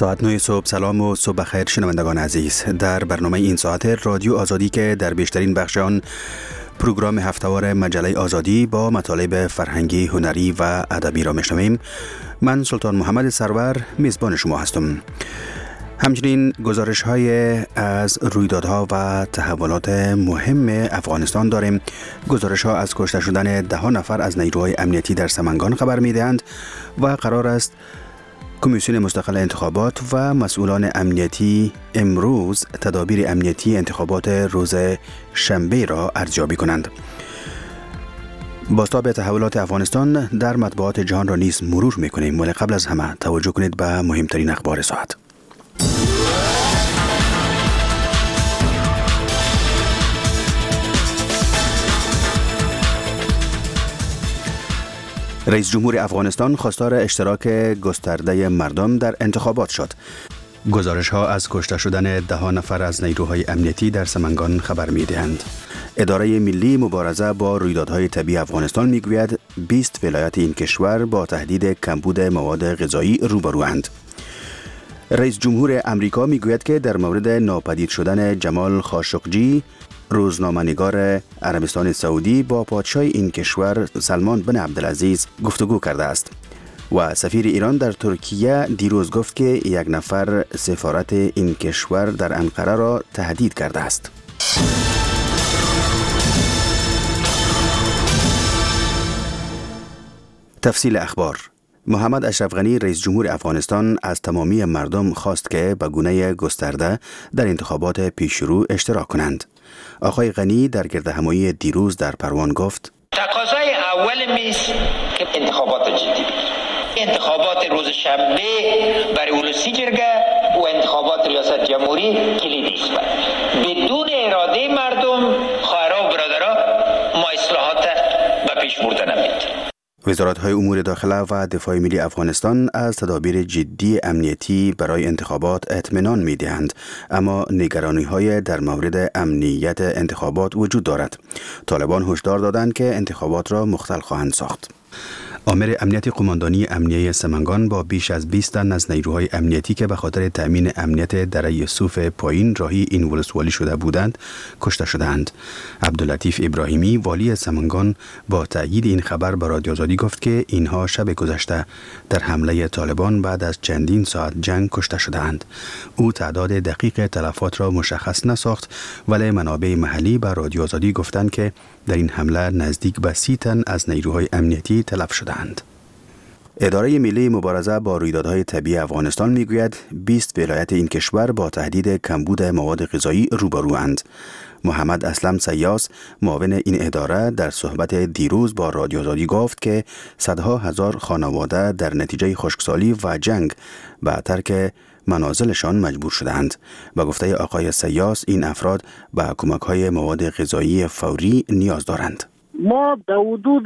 ساعت 9 صبح. سلام و صبح بخیر شنوندگان عزیز. در برنامه این ساعت رادیو آزادی که در بیشترین بخش آن پروگرام هفته‌وار مجله آزادی با مطالب فرهنگی، هنری و ادبی را میشنویم. من سلطان محمد سرور میزبان شما هستم. همچنین گزارش‌های از رویدادها و تحولات مهم افغانستان داریم. گزارش‌ها از کشته شدن 10 نفر از نیروهای امنیتی در سمنگان خبر می‌دهند و قرار است کمیسیون مستقل انتخابات و مسئولان امنیتی امروز تدابیر امنیتی انتخابات روز شنبه را ارزیابی کنند. بازتاب تحولات افغانستان در مطبوعات جهان را نیز مرور می‌کنیم، ولی قبل از همه توجه کنید به مهمترین اخبار ساعت. رئیس جمهور افغانستان خواستار اشتراک گسترده مردم در انتخابات شد. گزارش‌ها از کشته شدن 10 نفر از نیروهای امنیتی در سمنگان خبر می‌دهند. اداره ملی مبارزه با رویدادهای طبیعی افغانستان می‌گوید 20 ولایت این کشور با تهدید کمبود مواد غذایی روبروند. رئیس جمهور امریکا می‌گوید که در مورد ناپدید شدن جمال خاشقجی، روزنامه‌نگار عربستان سعودی، با پادشاه این کشور سلمان بن عبدالعزیز گفتگو کرده است. و سفیر ایران در ترکیه دیروز گفت که یک نفر سفارت این کشور در انقره را تهدید کرده است. تفصیل اخبار. محمد اشرف غنی رئیس جمهور افغانستان از تمامی مردم خواست که به گونه گسترده در انتخابات پیشرو اشتراک کنند. آقای غنی در گردهمایی دیروز در پروان گفت: تقاضای اول میز که انتخابات جدی بگیرد. انتخابات روز شنبه برای اولوسی جرگه و انتخابات ریاست جمهوری کلیدی است. بدون اراده مردم، خواهرها و برادرها، ما اصلاحات به پیش بردن نمی‌تونیم. وزارت‌های امور داخله و دفاع ملی افغانستان از تدابیر جدی امنیتی برای انتخابات اطمینان می‌دهند، اما نگرانی‌های در مورد امنیت انتخابات وجود دارد. طالبان هشدار دادند که انتخابات را مختل خواهند ساخت. آمر امنیت قماندانی امنیه سمنگان با بیش از 20 تن از نیروهای امنیتی که به خاطر تأمین امنیت دره یوسف پایین راهی این ولسوالی شده بودند کشته شدند. عبداللطیف ابراهیمی والی سمنگان با تأیید این خبر به رادیو آزادی گفت که اینها شب گذشته در حمله طالبان بعد از چندین ساعت جنگ کشته شدند. او تعداد دقیق تلفات را مشخص نساخت، ولی منابع محلی به رادیو آزادی گفتند که در این حمله نزدیک به 30 تن از نیروهای امنیتی تلف شدند. اداره ملی مبارزه با رویدادهای طبیعی افغانستان میگوید 20 ولایت این کشور با تهدید کمبود مواد غذایی روبروند. محمد اسلم سیاس، معاون این اداره، در صحبت دیروز با رادیو آزادی گفت که صدها هزار خانواده در نتیجه خشکسالی و جنگ به ترک منازلشان مجبور شدند. به گفته آقای سیاس، این افراد به کمک‌های مواد غذایی فوری نیاز دارند. ما در حدود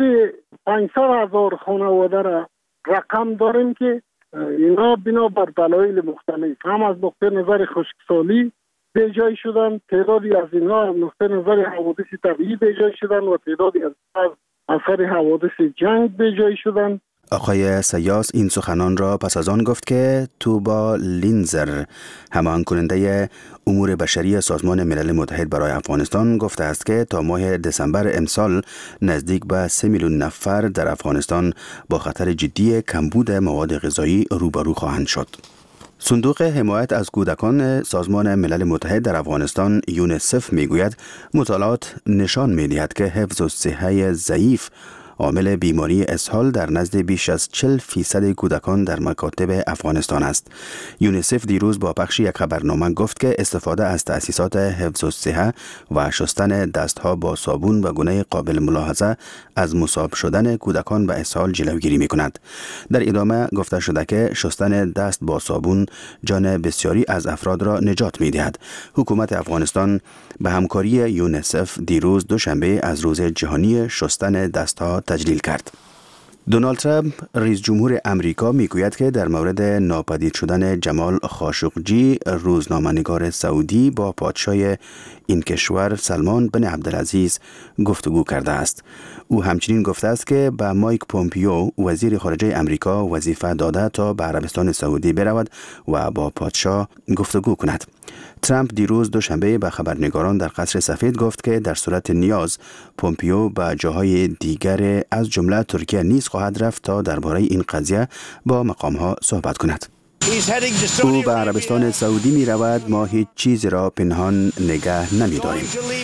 500,000 خانواده را رقم داریم که اینا بنا بر دلایل مختلف هم از نقطه نظر خشکسالی به جای شدن، تعدادی از اینها از نقطه نظر حوادث طبیعی به جای شدن و تعدادی از اثر حوادث جنگ به جای شدن. آقای سیاس این سخنان را پس از آن گفت که توبا لینزر، همان کننده امور بشری سازمان ملل متحد برای افغانستان، گفته است که تا ماه دسامبر امسال نزدیک به 3 میلیون نفر در افغانستان با خطر جدی کمبود مواد غذایی روبرو خواهند شد. صندوق حمایت از کودکان سازمان ملل متحد در افغانستان یونیسف میگوید مطالعات نشان میدهد که حفظ الصحه ضعیف عامل بیماری اسهال در نزد بیش از 40% کودکان در مکاتب افغانستان است. یونیسف دیروز با پخش یک خبرنامه گفت که استفاده از تأسیسات حفظ الصحه و شستن دستها با صابون به گونه قابل ملاحظه از مصاب شدن کودکان به اسهال جلوگیری می‌کند. در ادامه گفته شده که شستن دست با صابون جان بسیاری از افراد را نجات می‌دهد. حکومت افغانستان به همکاری یونیسف دیروز دوشنبه از روز جهانی شستن دستها تجلیل کرد. دونالد ترامپ رئیس جمهور امریکا میگوید که در مورد ناپدید شدن جمال خاشقجی روزنامه‌نگار سعودی با پادشاه این کشور سلمان بن عبدالعزیز گفتگو کرده است. او همچنین گفته است که به مایک پومپیو وزیر خارجه امریکا وظیفه داده تا به عربستان سعودی برود و با پادشاه گفتگو کند. ترامپ دیروز دوشنبه به خبرنگاران در قصر سفید گفت که در صورت نیاز پومپیو به جاهای دیگر از جمله ترکیه نیز خواهد رفت تا درباره این قضیه با مقام‌ها صحبت کند. او به عربستان سعودی می رود. ما هیچ چیزی را پنهان نگه نمی داریم.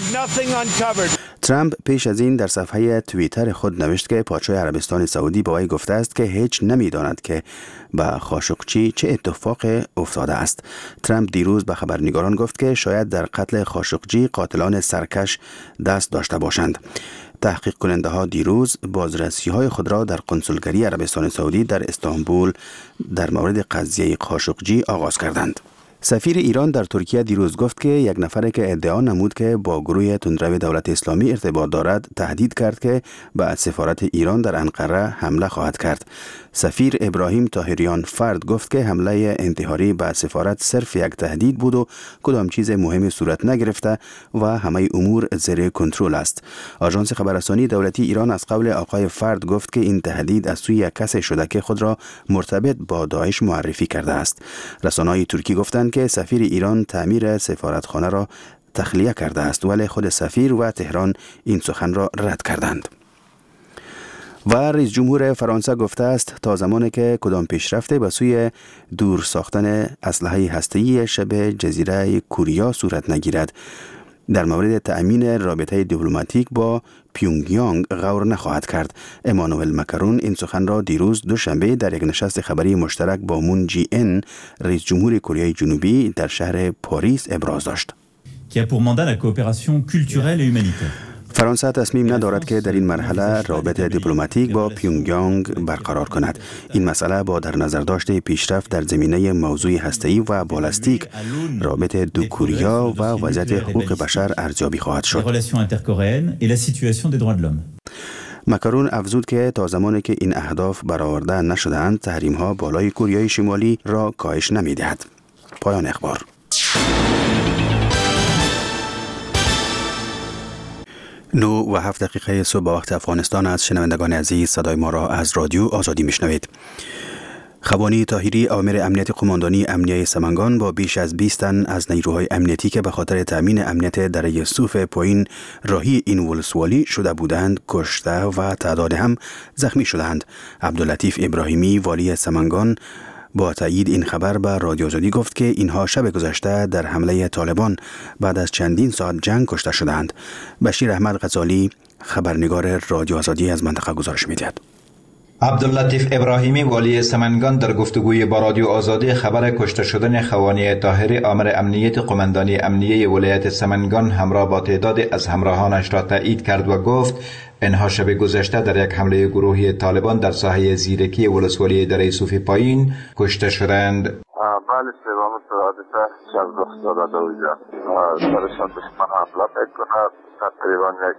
ترامپ پیش از این در صفحه توییتر خود نوشت که پادشاه عربستان سعودی با وی گفته است که هیچ نمی داند که به خاشقجی چه اتفاق افتاده است. ترامپ دیروز به خبرنگاران گفت که شاید در قتل خاشقجی قاتلان سرکش دست داشته باشند. تحقیق کننده ها دیروز بازرسی های خود را در قنسولگری عربستان سعودی در استانبول در مورد قضیه خاشقجی آغاز کردند. سفیر ایران در ترکیه دیروز گفت که یک نفر که ادعا نمود که با گروه تندرو دولت اسلامی ارتباط دارد تهدید کرد که به سفارت ایران در انقره حمله خواهد کرد. سفیر ابراهیم طاهریان فرد گفت که حمله انتحاری به سفارت صرف یک تهدید بود و کدام چیز مهمی صورت نگرفته و همه امور زیر کنترل است. آژانس خبررسانی دولتی ایران از قول آقای فرد گفت که این تهدید از سوی کسی شده که خود را مرتبط با داعش معرفی کرده است. رسانه‌های ترکی گفتند که سفیر ایران تعمیر سفارتخانه را تخلیه کرده است، ولی خود سفیر و تهران این سخن را رد کردند. و رئیس جمهور فرانسه گفته است تا زمانی که کدام پیشرفته به سوی دور ساختن اسلحه هسته‌ای شبه جزیره کوریا صورت نگیرد، در مورد تأمین رابطه دیپلماتیک با پیونگیانگ غور نخواهد کرد. امانوئل مکرون این سخن را دیروز دوشنبه در یک نشست خبری مشترک با مون جی ان رئیس جمهور کره جنوبی در شهر پاریس ابراز داشت. فرانسه تصمیم ندارد که در این مرحله رابطه دیپلماتیک با پیونگیانگ برقرار کند. این مسئله با در نظر داشته پیشرفت در زمینه موضوع هسته‌ای و بالستیک، رابطه دو کوریا و وضعیت حقوق بشر ارزیابی خواهد شد. مکرون افزود که تا زمانی که این اهداف برآورده نشده‌اند، تحریم‌ها بالای کوریای شمالی را کاهش نمی‌دهد. پایان اخبار. 9:07 صبح به وقت افغانستان است. شنوندگان عزیز، صدای ما را از رادیو آزادی میشنوید. خوانی طاهری آمر امنیت قماندانی امنیه سمنگان با بیش از 20 تن از نیروهای امنیتی که به خاطر تامین امنیت دره صوف پایین راهی این ولسوالی شده بودند کشته و تعداد هم زخمی شدند. عبداللطیف ابراهیمی والی سمنگان با تایید این خبر به رادیو آزادی گفت که اینها شب گذشته در حمله طالبان بعد از چندین ساعت جنگ کشته شدند. بشیر احمد غزالی خبرنگار رادیو آزادی از منطقه گزارش می‌دهد. عبداللطیف ابراهیمی والی سمنگان در گفتگوی با رادیو آزادی خبر کشته شدن خوانی طاهری آمر امنیت قماندانی امنیه ولایت سمنگان همراه با تعدادی از همراهانش را تایید کرد و گفت اینها شب گذشته در یک حمله گروهی طالبان در ساحه زیرکی ولسوالی دره صوف پایین کشته شدند. بله، سلام حادثه شب رخ داده سرشان دشمن حمله میکنه. تقریبا یک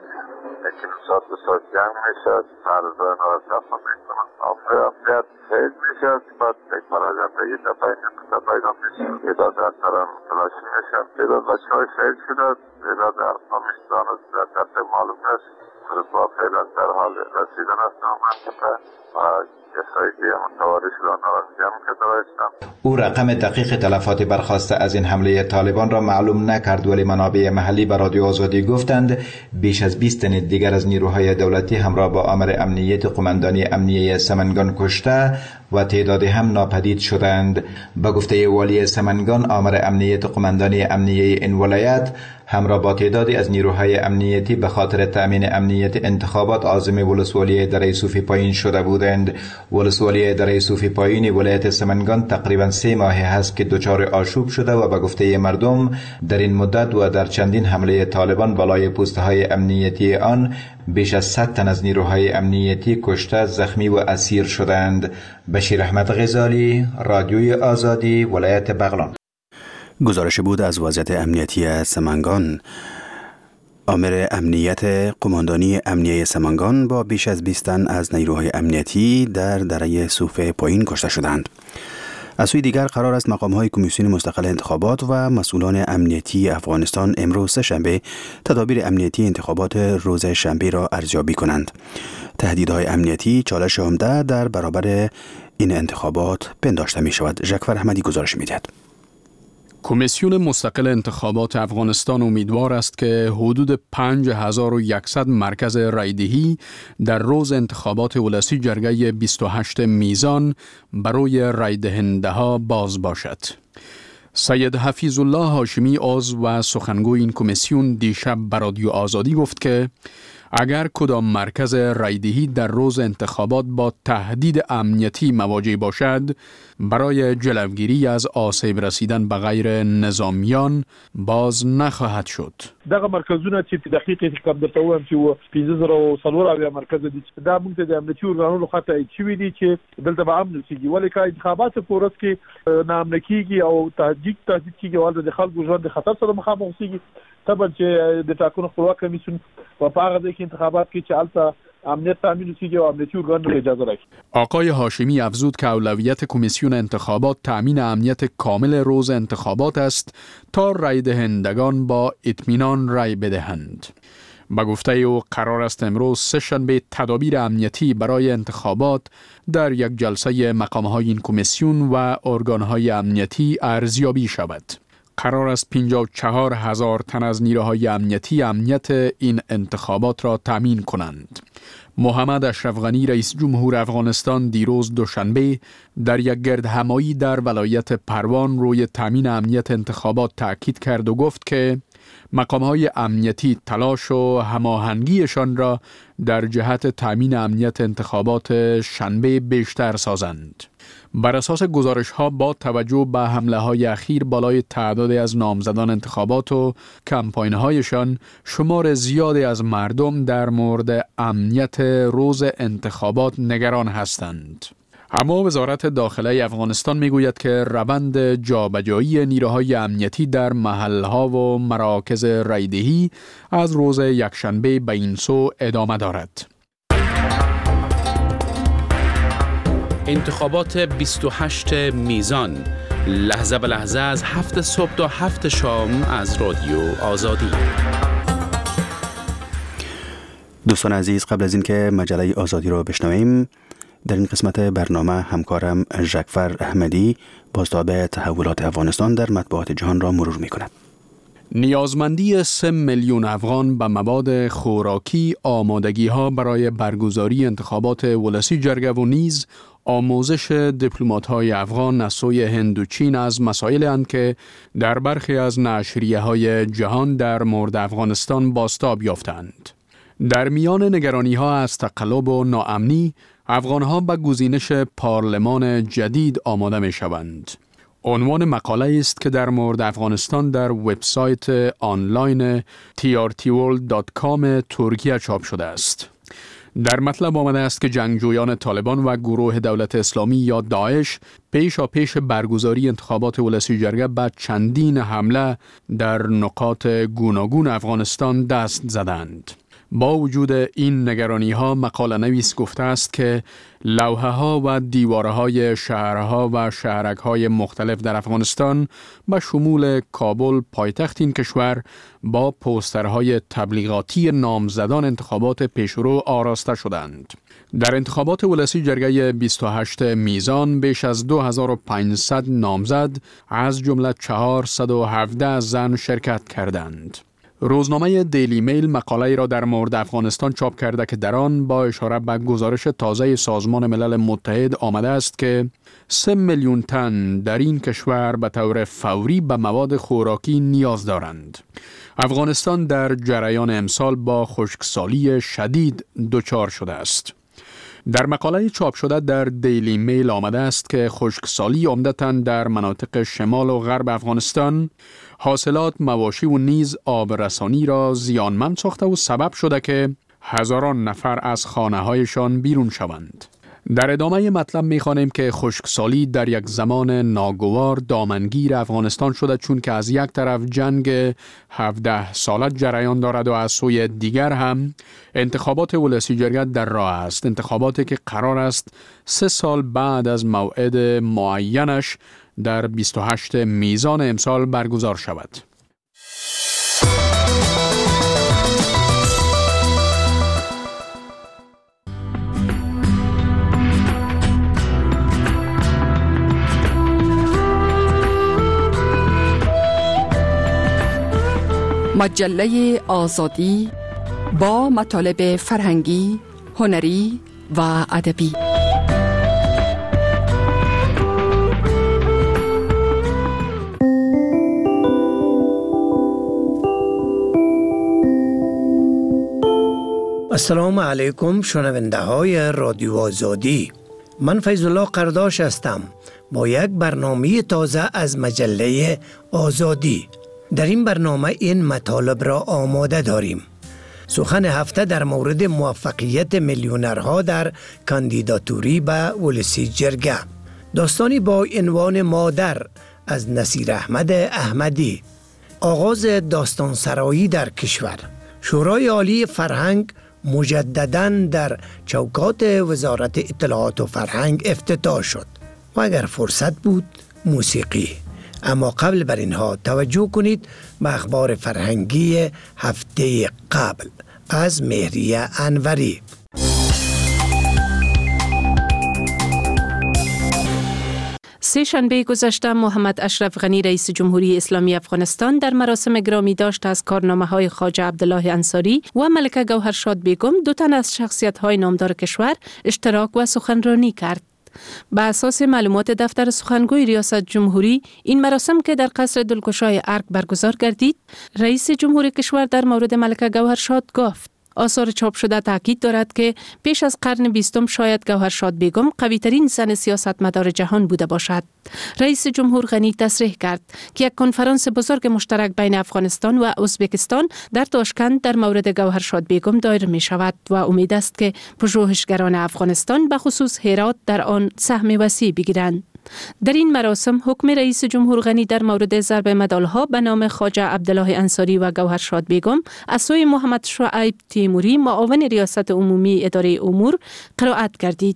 ساعت به ساعت جنگ میشد. سرزان را دفع میکنن. امنیت حید میشد. بعد یک مراجعه به یه دفعه میشد. تعداد اثران تلاشی میشد. تعداد بچه های شهید شده. تعداد ارقامشتان از دست معلوم است. با فعلا در حال رسیدن است منطقه و کسایی که متواری شدن را جمع کرده باشند. او رقم دقیق تلفات برخاسته از این حمله طالبان را معلوم نکرد، ولی منابع محلی به رادیو آزادی گفتند بیش از 20 تن دیگر از نیروهای دولتی همراه با آمر امنیت قماندانی امنیه سمنگان کشته و تعدادی هم ناپدید شدند. به گفته والی سمنگان، آمر امنیت قماندانی امنیه این ولایت همراه با تعدادی از نیروهای امنیتی به خاطر تأمین امنیت انتخابات عازم ولسوالی دره صوف پایین شده بودند. ولسوالی دره صوف پایین ولایت سمنگان تقریبا 3 ماه هست که دچار آشوب شده و به گفته مردم در این مدت و در چندین حمله طالبان بالای پوستهای امنیتی آن بیش از 100 تن از نیروهای امنیتی کشته، زخمی و اسیر شدند. بشیر احمد غزالی، رادیوی آزادی، ولایت بغلان. گزارش بود از وضعیت امنیتی سمنگان. آمر امنیت قماندانی امنیه سمنگان با بیش از 20 تن از نیروهای امنیتی در دره صوفه پایین کشته شدند. از سوی دیگر قرار است مقام‌های کمیسیون مستقل انتخابات و مسئولان امنیتی افغانستان امروز سه‌شنبه تدابیر امنیتی انتخابات روز شنبه را ارزیابی کنند. تهدیدهای امنیتی چالش عمده در برابر این انتخابات پنداشته می شود. ژکفر احمدی گزارش می دهد. کمیسیون مستقل انتخابات افغانستان امیدوار است که حدود 5100 مرکز رایدهی در روز انتخابات ولسی جرگه 28 میزان برای رایدهنده ها باز باشد. سید حفیظ الله هاشمی عضو و سخنگوی این کمیسیون دیشب به رادیو آزادی گفت که اگر کدام مرکز رایدهی در روز انتخابات با تهدید امنیتی مواجه باشد، برای جلوگیری از آسیب رسیدن به غیر نظامیان باز نخواهد شد. دغه مرکزونه چې دقیق حساب درته وایم چې 150 مرکز دي دا موږ ته د امنیتي ارګانونو خاطر ایچوي دي چې دلته به امن کیږي ولې که انتخابات پورس کې نامن کیږي او تهدید کیږي او د خلکو ژوند خطر سره مخامخ کیږي طبعا چې د ټاکنو خپلواک کمیسیون په هغه ځای کې انتخابات کې چې البته امنیت تامین کیږي او امنیتي ارګانونه اجازه راکړي. آقای هاشمی افزود که اولویت کمیسیون انتخابات تامین امنیت کامل روز انتخابات است تا رای دهندگان با اطمینان رای بدهند. با گفته او قرار است امروز سه‌شنبه تدابیر امنیتی برای انتخابات در یک جلسه مقام‌های این کمیسیون و ارگان‌های امنیتی ارزیابی شود. قرار است 54,000 تن از نیروهای امنیتی امنیت این انتخابات را تامین کنند. محمد اشرف غنی رئیس جمهور افغانستان دیروز دوشنبه در یک گردهمایی در ولایت پروان روی تامین امنیت انتخابات تاکید کرد و گفت که مقام‌های امنیتی تلاش و هماهنگیشان را در جهت تامین امنیت انتخابات شنبه بیشتر سازند. بر اساس گزارش‌ها با توجه به حمله‌های اخیر بالای تعدادی از نامزدان انتخابات و کمپاین‌هایشان، شمار زیادی از مردم در مورد امنیت روز انتخابات نگران هستند. اما وزارت داخله افغانستان میگوید که روند جابجایی نیروهای امنیتی در محل‌ها و مراکز رایدهی از روز یکشنبه به این سو ادامه دارد. انتخابات 28 میزان، لحظه به لحظه از 7 صبح تا 7 شام از رادیو آزادی. دوستان عزیز، قبل از اینکه مجله آزادی را بشنویم، در این قسمت برنامه همکارم ژکفر احمدی بازتاب تحولات افغانستان در مطبوعات جهان را مرور می کند. نیازمندی 3 میلیون افغان به مواد خوراکی، آمادگی‌ها برای برگزاری انتخابات ولسی جرگه و نیز آموزش دیپلمات‌های افغان از سوی هند و چین از مسائلی اند که در برخی از نشریه‌های جهان در مورد افغانستان بازتاب یافتند. در میان نگرانی‌ها از تقلب و ناامنی، افغان‌ها به گزینش پارلمان جدید آماده می‌شوند. عنوان مقاله است که در مورد افغانستان در وبسایت آنلاین trtworld.com ترکیه چاپ شده است. در مطلب آمده است که جنگجویان طالبان و گروه دولت اسلامی یا داعش پیش برگزاری انتخابات ولسی جرگه به چندین حمله در نقاط گوناگون افغانستان دست زدند. با وجود این نگرانی‌ها، مقاله نویس گفته است که لوحه‌ها و دیوارهای شهرها و شهرک‌های مختلف در افغانستان به شمول کابل پایتخت این کشور با پوسترهای تبلیغاتی نامزدان انتخابات پیشرو آراسته شدند. در انتخابات ولسی جرگه 28 میزان بیش از 2500 نامزد از جمله 417 زن شرکت کردند. روزنامه دیلی میل مقاله را در مورد افغانستان چاپ کرده که در آن با اشاره به گزارش تازه سازمان ملل متحد آمده است که 3 میلیون تن در این کشور به طور فوری به مواد خوراکی نیاز دارند. افغانستان در جریان امسال با خشکسالی شدید دچار شده است. در مقاله چاپ شده در دیلی میل آمده است که خشکسالی عمدتاً در مناطق شمال و غرب افغانستان حاصلات مواشی و نیز آبرسانی را زیانمند ساخته و سبب شده که هزاران نفر از خانه‌هایشان بیرون شوند. در ادامه مطلب می‌خوانیم که خشکسالی در یک زمان ناگوار دامنگیر افغانستان شده، چون که از یک طرف جنگ 17 ساله جریان دارد و از سوی دیگر هم انتخابات ولسی جرگه در راه است. انتخاباتی که قرار است 3 سال بعد از موعد معینش در 28 میزان امسال برگزار شود. مجله آزادی با مطالب فرهنگی، هنری و ادبی. السلام علیکم شنونده های رادیو آزادی. من فیض الله قرداش هستم با یک برنامه تازه از مجله آزادی. در این برنامه این مطالب را آماده داریم. سخن هفته در مورد موفقیت میلیونرها در کاندیداتوری به ولسی جرگه. داستانی با عنوان مادر از نصیر احمد احمدی. آغاز داستان سرایی در کشور. شورای عالی فرهنگ مجدداً در چوکات وزارت اطلاعات و فرهنگ افتتاح شد و اگر فرصت بود موسیقی. اما قبل بر اینها توجه کنید به اخبار فرهنگی هفته قبل از مهریه انوری. سه شنبه گذشته محمد اشرف غنی رئیس جمهوری اسلامی افغانستان در مراسم گرامی داشت از کارنامه‌های خواجه عبدالله انصاری و ملکه گوهرشاد بیگم، 2 تن از شخصیت‌های نامدار کشور، اشتراک و سخنرانی کرد. به اساس معلومات دفتر سخنگوی ریاست جمهوری، این مراسم که در قصر دلگشای ارگ برگزار گردید، رئیس جمهور کشور در مورد ملکه گوهرشاد گفت: آثار چاپ شده تاکید دارد که پیش از قرن 20 شاید گوهرشاد بیگم قوی‌ترین زن سیاستمدار جهان بوده باشد. رئیس جمهور غنی تصریح کرد که یک کنفرانس بزرگ مشترک بین افغانستان و ازبکستان در تاشکند در مورد گوهرشاد بیگم دایر می شود و امید است که پژوهشگران افغانستان به خصوص هرات در آن سهم وسیع بگیرند. در این مراسم حکم رئیس جمهور غنی در مورد ضرب مدالها به نام خواجه عبدالله انصاری و گوهرشاد بیگم از سوی محمد شعیب تیموری، معاون ریاست عمومی اداره امور، قرائت گردید.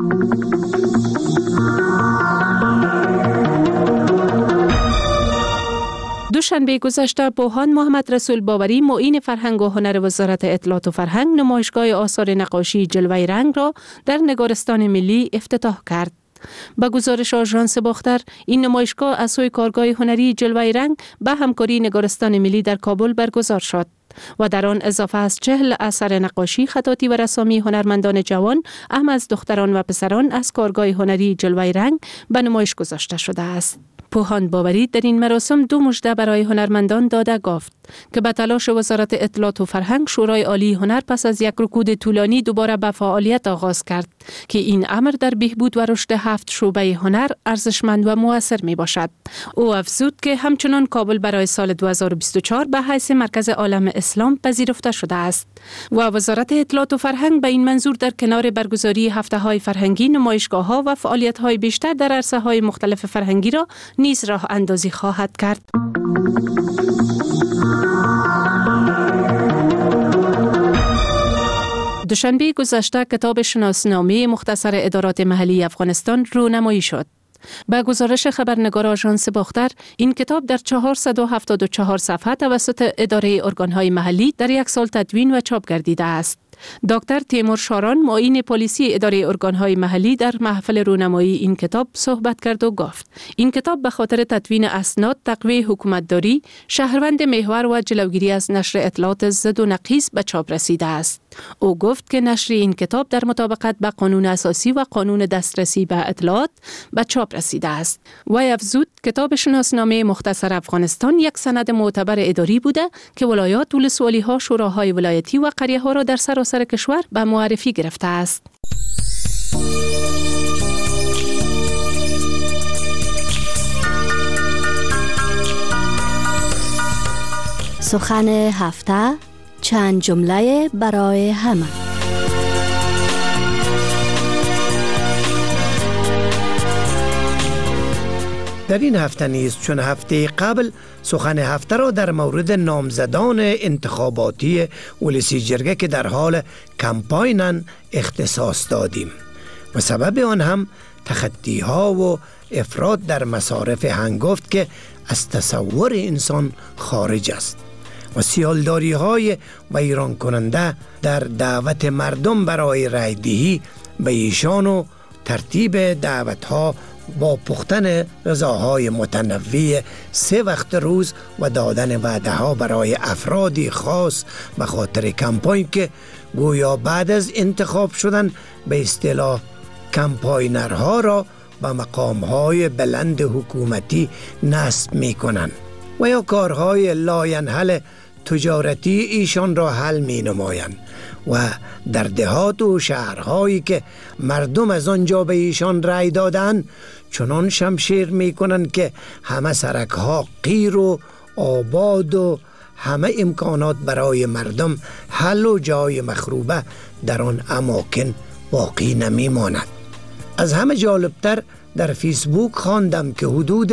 دوشنبه گذشته بوهان محمد رسول باوری، معین فرهنگ و هنر وزارت اطلاعات و فرهنگ، نمایشگاه آثار نقاشی جلوه رنگ را در نگارستان ملی افتتاح کرد. با گزارش آژانس باختر، این نمایشگاه از سوی کارگاه هنری جلوه رنگ به همکاری نگارستان ملی در کابل برگزار شد و در آن اضافه از 40 اثر نقاشی، خطاطی و رسامی هنرمندان جوان، اهم از دختران و پسران از کارگاه هنری جلوه رنگ به نمایش گذاشته شده است. پوهان باوری در این مراسم 2 مژده برای هنرمندان داده گفت که به تلاش وزارت اطلاعات و فرهنگ، شورای عالی هنر پس از یک رکود طولانی دوباره به فعالیت آغاز کرد که این امر در بهبود و رشد 7 شعبه هنر ارزشمند و مؤثر می باشد. او افزود که همچنان کابل برای سال 2024 به حیث مرکز عالم اسلام پذیرفته شده است و وزارت اطلاعات و فرهنگ به این منظور در کنار برگزاری هفته‌های فرهنگی، نمایشگاه‌ها و فعالیت‌های بیشتر در عرصه‌های مختلف فرهنگی را نیز راه اندازی خواهد کرد. دوشنبه گذشته کتاب شناسنامه مختصر ادارات محلی افغانستان رونمایی شد. با گزارش خبرنگار آژانس باختر، این کتاب در 474 صفحه توسط اداره ارگان‌های محلی در 1 سال تدوین و چاپ گردیده است. دکتر تیمور شاران، معین پلیسی اداره ارگان‌های محلی، در محفل رونمایی این کتاب صحبت کرد و گفت: این کتاب به خاطر تدوین اسناد، تقویه حکومتداری، شهروند محور و جلوگیری از نشر اطلاعات ضد و نقیض به چاپ رسیده است. او گفت که نشر این کتاب در مطابقت با قانون اساسی و قانون دسترسی به اطلاعات به چاپ رسیده است. و افزود کتاب شناسنامه مختصر افغانستان یک سند معتبر اداری بوده که ولایات، ولسوالی‌ها، شوراهای ولایتی و قریه‌ها را در سراسر کشور به معرفی گرفته است. سخن هفته، چند جمله برای همه. در این هفته نیز چون هفته قبل سخن هفته را در مورد نامزدان انتخاباتی ولسی جرگه که در حال کمپاینن اختصاص دادیم و سبب آن هم تخطی ها و افراد در مصارف هنگفت که از تصور انسان خارج است و سیالداری های ویران کننده در دعوت مردم برای رای دهی به ایشان و ترتیب دعوت ها با پختن غذاهای متنوع 3 وقت روز و دادن وعده ها برای افرادی خاص به خاطر کمپاین که گویا بعد از انتخاب شدن به اصطلاح کمپاینرها را به مقامهای بلند حکومتی نصب می کنند و یا کارهای لاینحل تجارتی ایشان را حل می نمایند و در دهات و شهرهایی که مردم از آنجا به ایشان رای دادند چنان شمشیر می کنند که همه سرکها قیر و آباد و همه امکانات برای مردم حل و جای مخروبه در آن اماکن باقی نمی ماند. از همه جالبتر در فیسبوک خواندم که حدود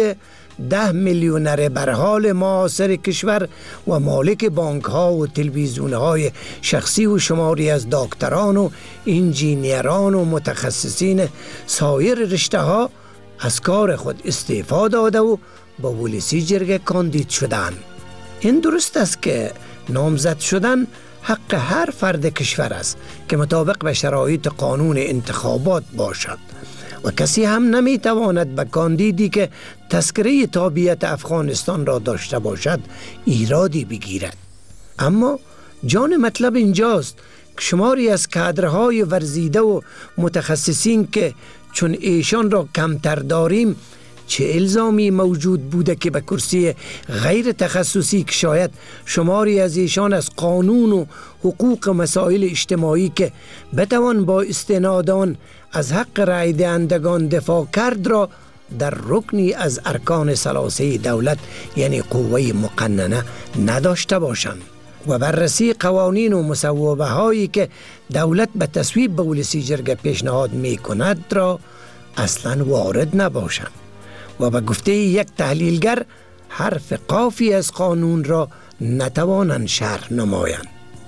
10 میلیونر بر حال معاصر کشور و مالک بانک ها و تلویزیون های شخصی و شماری از دکتران و انجینیران و متخصصین سایر رشته ها از کار خود استعفا داده و با ولسی جرگه کاندید شدند. این درست است که نامزد شدن حق هر فرد کشور است که مطابق به شرایط قانون انتخابات باشد و کسی هم نمیتواند به کاندیدی که تذکره تابعیت افغانستان را داشته باشد ایرادی بگیرد. اما جان مطلب اینجاست که شماری از کادرهای ورزیده و متخصصین که چون ایشان را کمتر داریم چه الزامی موجود بوده که به کرسی غیر تخصصی که شاید شماری از ایشان از قانون و حقوق مسائل اجتماعی که بتوان با استنادان از حق رای دهندگان دفاع کرد را در رکنی از ارکان ثلاثه دولت یعنی قوه مقننه نداشته باشند و بررسی قوانین و مصوبه هایی که دولت به تصویب به ولسی جرگه پیشنهاد می کند را اصلا وارد نباشند و به گفته یک تحلیلگر حرف قافی از قانون را نتوانند شرح نمایند.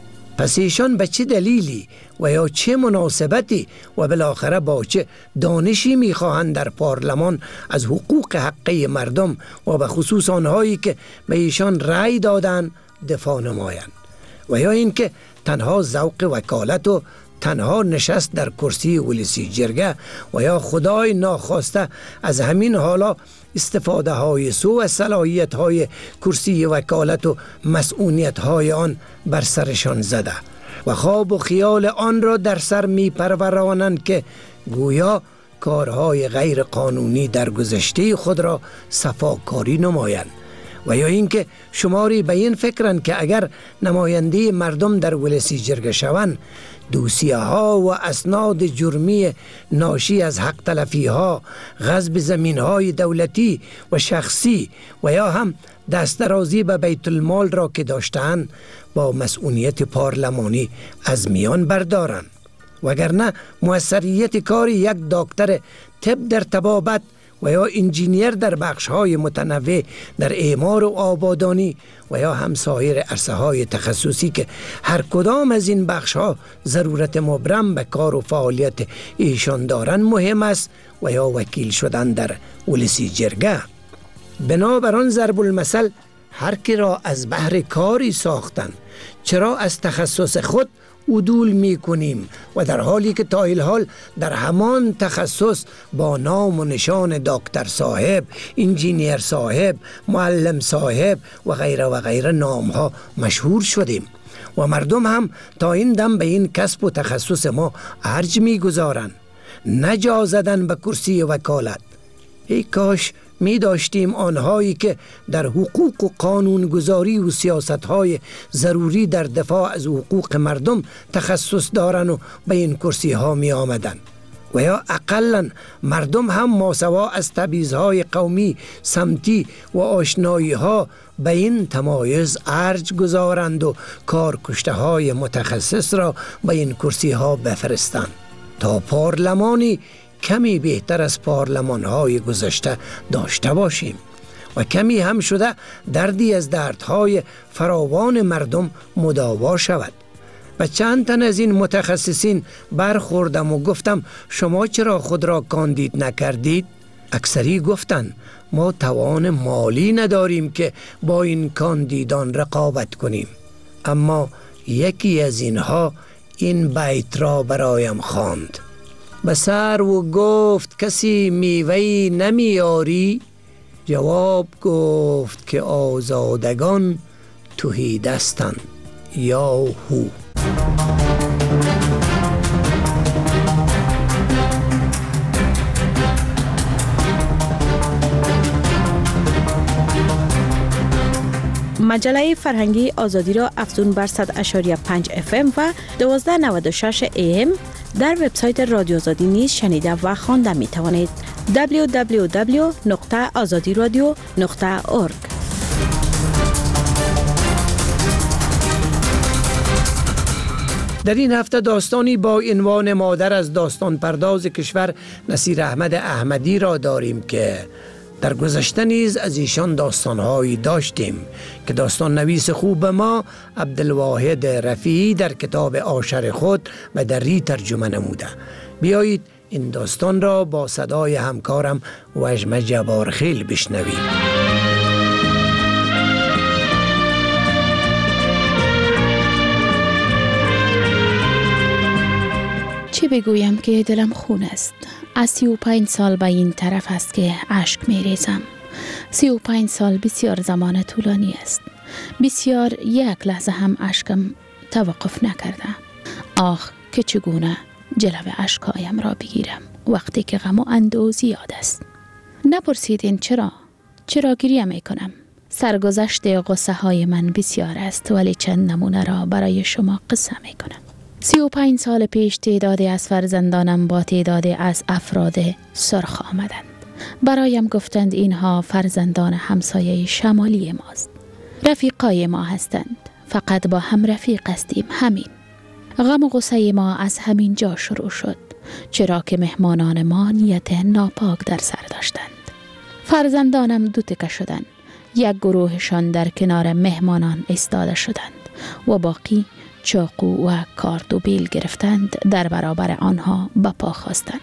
پس ایشان به چه دلیلی و یا چه مناسبتی و بالاخره با چه دانشی میخواهند در پارلمان از حقوق حقی مردم و به خصوص آنهایی که به ایشان رأی دادند دفاع نمایند و یا اینکه تنها ذوق وکالت و تنها نشست در کرسی ولسی جرگه و یا خدای ناخواسته از همین حالا استفاده های سو و صلاحیت های کرسی وکالت و مسئولیت های آن بر سرشان زده و خواب و خیال آن را در سر می پرورانند که گویا کارهای غیر قانونی در گذشته خود را صفاکاری نمایند و یا اینکه شماری به این فکرند که اگر نماینده مردم در ولسی جرگه شوند دوسیه ها و اسناد جرمی ناشی از حق تلفی ها، غصب زمین های دولتی و شخصی و یا هم دسترازی به بیت المال را که داشتند با مسئولیت پارلمانی از میان بردارند وگرنه موثریت کار یک دکتر طب در طبابت و یا انجینیر در بخش‌های متنوع در اعمار و آبادانی و یا هم سایر عرصه‌های تخصصی که هر کدام از این بخش‌ها ضرورت مبرم به کار و فعالیت ایشان دارند مهم است و یا وکیل شدن در ولسی جرگه. بنابراین ضرب المثل هر کی را از بهر کاری ساختن چرا از تخصص خود عدول می کنیم و در حالی که تا الحال در همان تخصص با نام و نشان دکتر صاحب، انجینیر صاحب، معلم صاحب و غیره نام ها مشهور شدیم و مردم هم تا این دم به این کسب و تخصص ما ارج می گذارن نجا زدن به کرسی وکالت. ای کاش می داشتیم آنهایی که در حقوق و قانونگذاری و سیاستهای ضروری در دفاع از حقوق مردم تخصص دارن و به این کرسی ها می آمدن و یا اقلا مردم هم ماسوا از تبعیض‌های قومی، سمتی و آشنایی ها به این تمایز ارج گذارند و کارکشته های متخصص را به این کرسی ها بفرستند تا پارلمانی کمی بهتر از پارلمان‌های گذشته داشته باشیم و کمی هم شده دردی از دردهای فراوان مردم مداوا شود. و چند تن از این متخصصین برخوردم و گفتم شما چرا خود را کاندید نکردید؟ اکثری گفتند ما توان مالی نداریم که با این کاندیدان رقابت کنیم. اما یکی از اینها این بیت را برایم خواند: به سر و گفت کسی میوه‌ای نمیاری، جواب گفت که آزادگان تهی دستند. یا هو. مجله فرهنگی آزادی را افزون بر 100.5 FM و 1296 AM در وبسایت رادیو آزادی نیز شنیده و خوانده می توانید. www.azadiradio.org. در این هفته داستانی با عنوان مادر از داستان پرداز کشور نصیر احمد احمدی را داریم که در گذشته نیز از ایشان داستانهایی داشتیم که داستان نویس خوب ما عبدالواحد رفیعی در کتاب عاشر خود به دری ترجمه نموده. بیایید این داستان را با صدای همکارم وجمه جبارخیل بشنویم. چه بگویم که دلم خون است. از 35 سال به این طرف است که اشک می ریزم. 35 سال بسیار زمان طولانی است. بسیار یک لحظه هم اشکم توقف نکرده. آخ که چگونه جلو اشکایم را بگیرم وقتی که غم و اندوه زیاد است. نپرسیدین چرا گریه می کنم. سرگذشت غصه های من بسیار است ولی چند نمونه را برای شما قصه می کنم. 35 سال پیش تعدادی از فرزندانم با تعدادی از افراد سرخ آمدند. برایم گفتند اینها فرزندان همسایه شمالی ماست. رفیقای ما هستند. فقط با هم رفیق هستیم. همین. غم و غصه ما از همین جا شروع شد. چرا که مهمانان ما نیت ناپاک در سر داشتند. فرزندانم دو تکه شدند. یک گروهشان در کنار مهمانان ایستاده شدند و باقی چاقو و کارت و بیل گرفتند در برابر آنها به پا خواستند.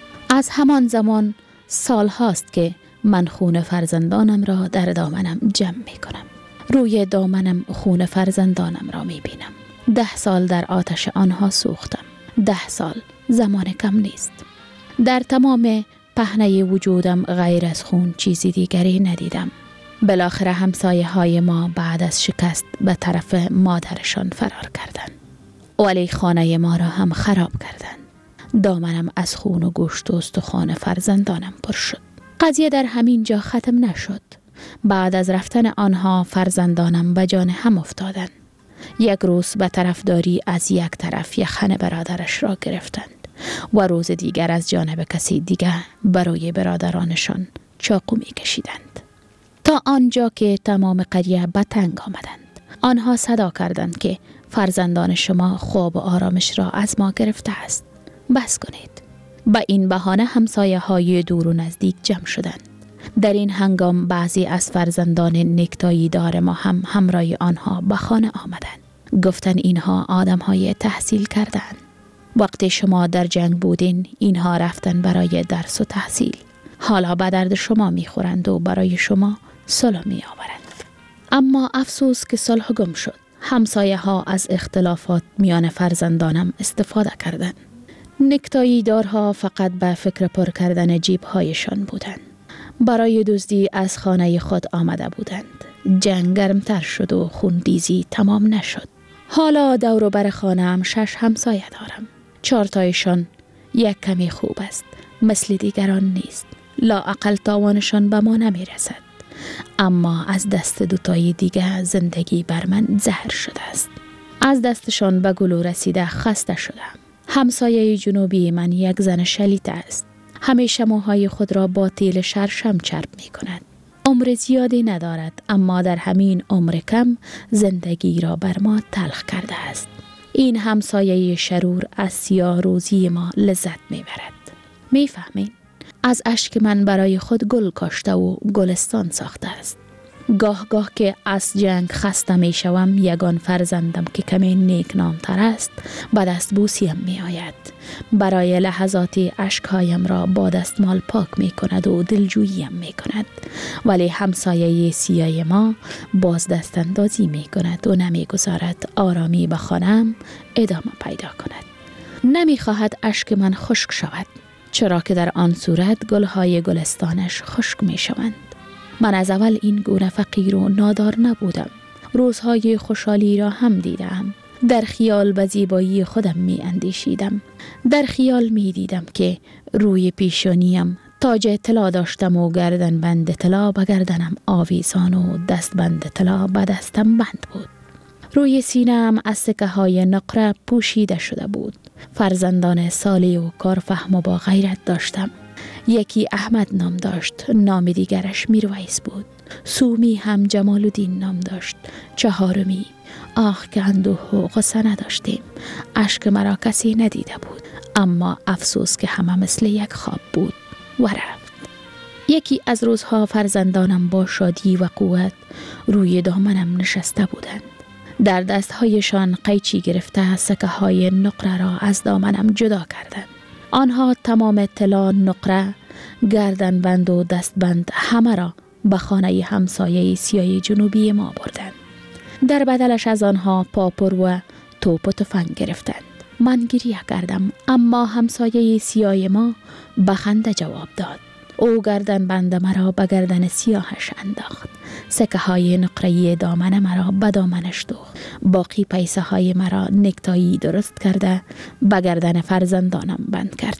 از همان زمان سال هاست که من خون فرزندانم را در دامنم جمع می کنم. روی دامنم خون فرزندانم را می بینم. 10 سال در آتش آنها سوختم. 10 سال زمان کم نیست. در تمام پهنه وجودم غیر از خون چیزی دیگری ندیدم. بالاخره همسایه های ما بعد از شکست به طرف مادرشان فرار کردند. ولی خانه ما را هم خراب کردند. دامنم از خون و گوشت و استخوان فرزندانم پر شد. قضیه در همین جا ختم نشد. بعد از رفتن آنها فرزندانم به جان هم افتادند. یک روز به طرفداری از یک طرف یخن برادرش را گرفتند و روز دیگر از جانب کسی دیگر برای برادرانشان چاقو می کشیدند. تا آنجا که تمام قریه به تنگ آمدند. آنها صدا کردند که فرزندان شما خواب و آرامش را از ما گرفته است. بس کنید. با این بهانه همسایه های دور و نزدیک جمع شدند. در این هنگام بعضی از فرزندان نکتایی دار ما هم همراه آنها به خانه آمدند. گفتند اینها آدم های تحصیل کردند. وقتی شما در جنگ بودین اینها رفتن برای درس و تحصیل. حالا به درد شما میخورند و برای شما صلح می آورند. اما افسوس که صلح گم شد. همسایه ها از اختلافات میان فرزندانم استفاده کردند. نکتایی دارها فقط به فکر پر کردن جیب هایشان بودند. برای دزدی از خانه خود آمده بودند. جنگ گرمتر شد و خونریزی تمام نشد. حالا دور و بر خانه‌ام 6 همسایه دارم. 4 تایشان یک کمی خوب است. مثل دیگران نیست. لااقل تاوانشان به ما نمی رسد. اما از دست 2 تای دیگه زندگی بر من زهر شده است. از دستشان به گلو رسیده خسته شدم. همسایه جنوبی من یک زن شلیته است. همیشه موهای خود را با تیل شرشم چرب می کند. عمر زیادی ندارد اما در همین عمر کم زندگی را بر ما تلخ کرده است. این همسایه شرور از سیاه روزی ما لذت می برد. میفهمین؟ از اشک من برای خود گل کاشته و گلستان ساخته است. گاه که از جنگ خسته می شوم، یگان فرزندم که کمی نیک نامتر است به دست بوسیم می آید. برای لحظاتی اشکهایم را با دستمال پاک می کند و دلجوییم می کند. ولی همسایه سیاه ما باز دست اندازی می کند و نمی گذارد آرامی به خانم ادامه پیدا کند. نمی خواهد اشک من خشک شود، چرا که در آن صورت گلهای گلستانش خشک می شوند. من از اول این گونه فقیر و نادار نبودم. روزهای خوشحالی را هم دیدم. در خیال به زیبایی خودم می اندیشیدم. در خیال می دیدم که روی پیشانیم تاج طلا داشتم و گردن بند طلا به گردنم آویزان و دست بند طلا به دستم بند بود. روی سینه‌ام از سکه های نقره پوشیده شده بود. فرزندان صالح و کارفهم و با غیرت داشتم. یکی احمد نام داشت، نام دیگرش میرویس بود. سومی هم جمال الدین نام داشت. چهارمی که اندوه و غصه نداشتیم. اشک مرا کسی ندیده بود، اما افسوس که همه مثل یک خواب بود و رفت. یکی از روزها فرزندانم با شادی و قوت روی دامنم نشسته بودند. در دستهایشان قیچی گرفته سکه های نقره را از دامنم جدا کردند. آنها تمام طلا، نقره، گردن بند و دست بند همه را به خانه همسایه سیاه جنوبی ما بردند. در بدلش از آنها پاپور و توپ و تفنگ گرفتند. من گریه کردم، اما همسایه سیاه ما به خنده جواب داد. او گردن بند مرا به گردن سیاهش انداخت. سکه های نقره‌ای دامن مرا به دامنش دوخت. باقی پیسه های مرا نکتایی درست کرده به گردن فرزندانم بند کرد.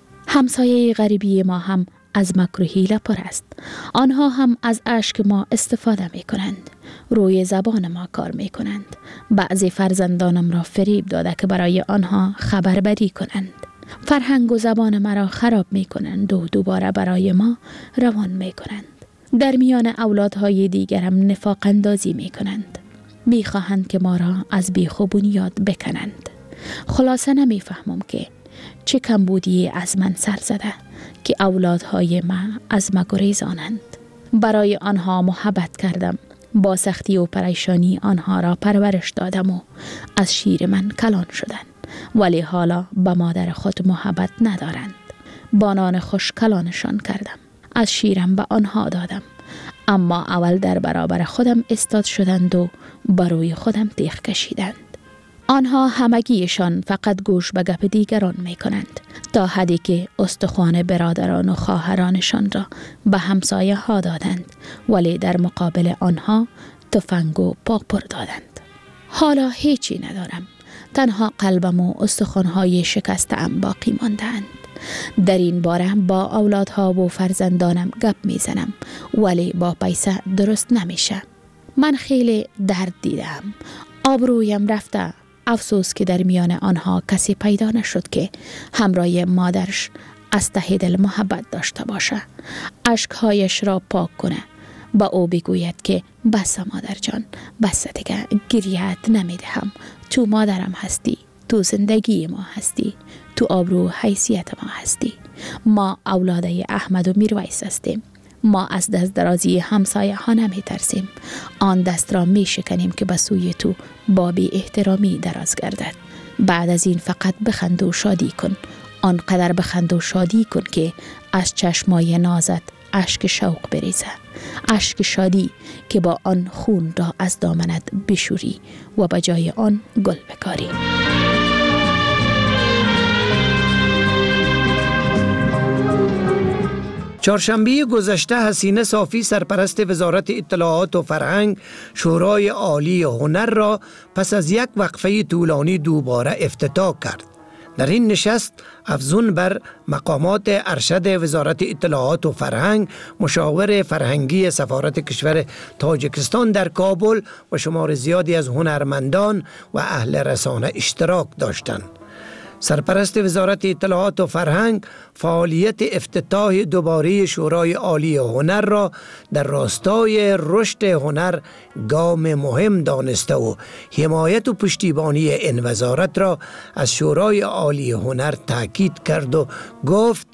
همسایه غریبی ما هم از مکر و حیله پر است. آنها هم از اشک ما استفاده می کنند. روی زبان ما کار می کنند. بعضی فرزندانم را فریب داده که برای آنها خبربری کنند. فرهنگ و زبان مرا خراب می کنند و دوباره برای ما روان می کنند. در میان اولادهای دیگرم نفاق اندازی می کنند. می خواهند که ما را از بیخ و بنیاد بکنند. خلاصه نمی فهمم که چه کمبودی از من سر زده که اولادهای من از ما گریزانند. برای آنها محبت کردم. با سختی و پریشانی آنها را پرورش دادم و از شیر من کلان شدند. ولی حالا به مادر خود محبت ندارند. با نان خوش کلانشان کردم. از شیرم به آنها دادم. اما اول در برابر خودم استاد شدند و بروی خودم تیغ کشیدند. آنها همگیشان فقط گوش به گپ دیگران می کنند تا حدی که استخوان برادران و خواهرانشان را به همسایه ها دادند، ولی در مقابل آنها تفنگ و پاپور دادند. حالا هیچی ندارم. تنها قلبم و استخوان‌های شکسته‌ام باقی ماندند. در این باره با اولادها و فرزندانم گپ میزنم، ولی با پیسه درست نمیشه. من خیلی درد دیدم. آبرویم رفته. افسوس که در میان آنها کسی پیدا نشد که همراه مادرش از ته دل محبت داشته باشه. اشکهایش را پاک کنه. با او بگوید که بس مادر جان، بس دیگه گریهت نمیدهم. تو مادرم هستی، تو زندگی ما هستی، تو آبرو حیثیت ما هستی. ما اولادای احمد و میرویس هستیم. ما از دست درازی همسایه ها نمی ترسیم. آن دست را می شکنیم که به سوی تو با بی احترامی دراز گردد. بعد از این فقط بخند و شادی کن. آنقدر بخند و شادی کن که از چشمای نازت اشک شوق بریزه. اشک شادی که با آن خون را از دامنت بشوری و به جای آن گل بکاری. چهارشنبه گذشته حسینه صافی سرپرست وزارت اطلاعات و فرهنگ شورای عالی هنر را پس از یک وقفه طولانی دوباره افتتاح کرد. در این نشست افزون بر مقامات ارشد وزارت اطلاعات و فرهنگ، مشاور فرهنگی سفارت کشور تاجیکستان در کابل و شمار زیادی از هنرمندان و اهل رسانه اشتراک داشتند. سرپرست وزارت اطلاعات و فرهنگ فعالیت افتتاح دوباره شورای عالی هنر را در راستای رشد هنر گام مهم دانسته و حمایت و پشتیبانی این وزارت را از شورای عالی هنر تاکید کرد و گفت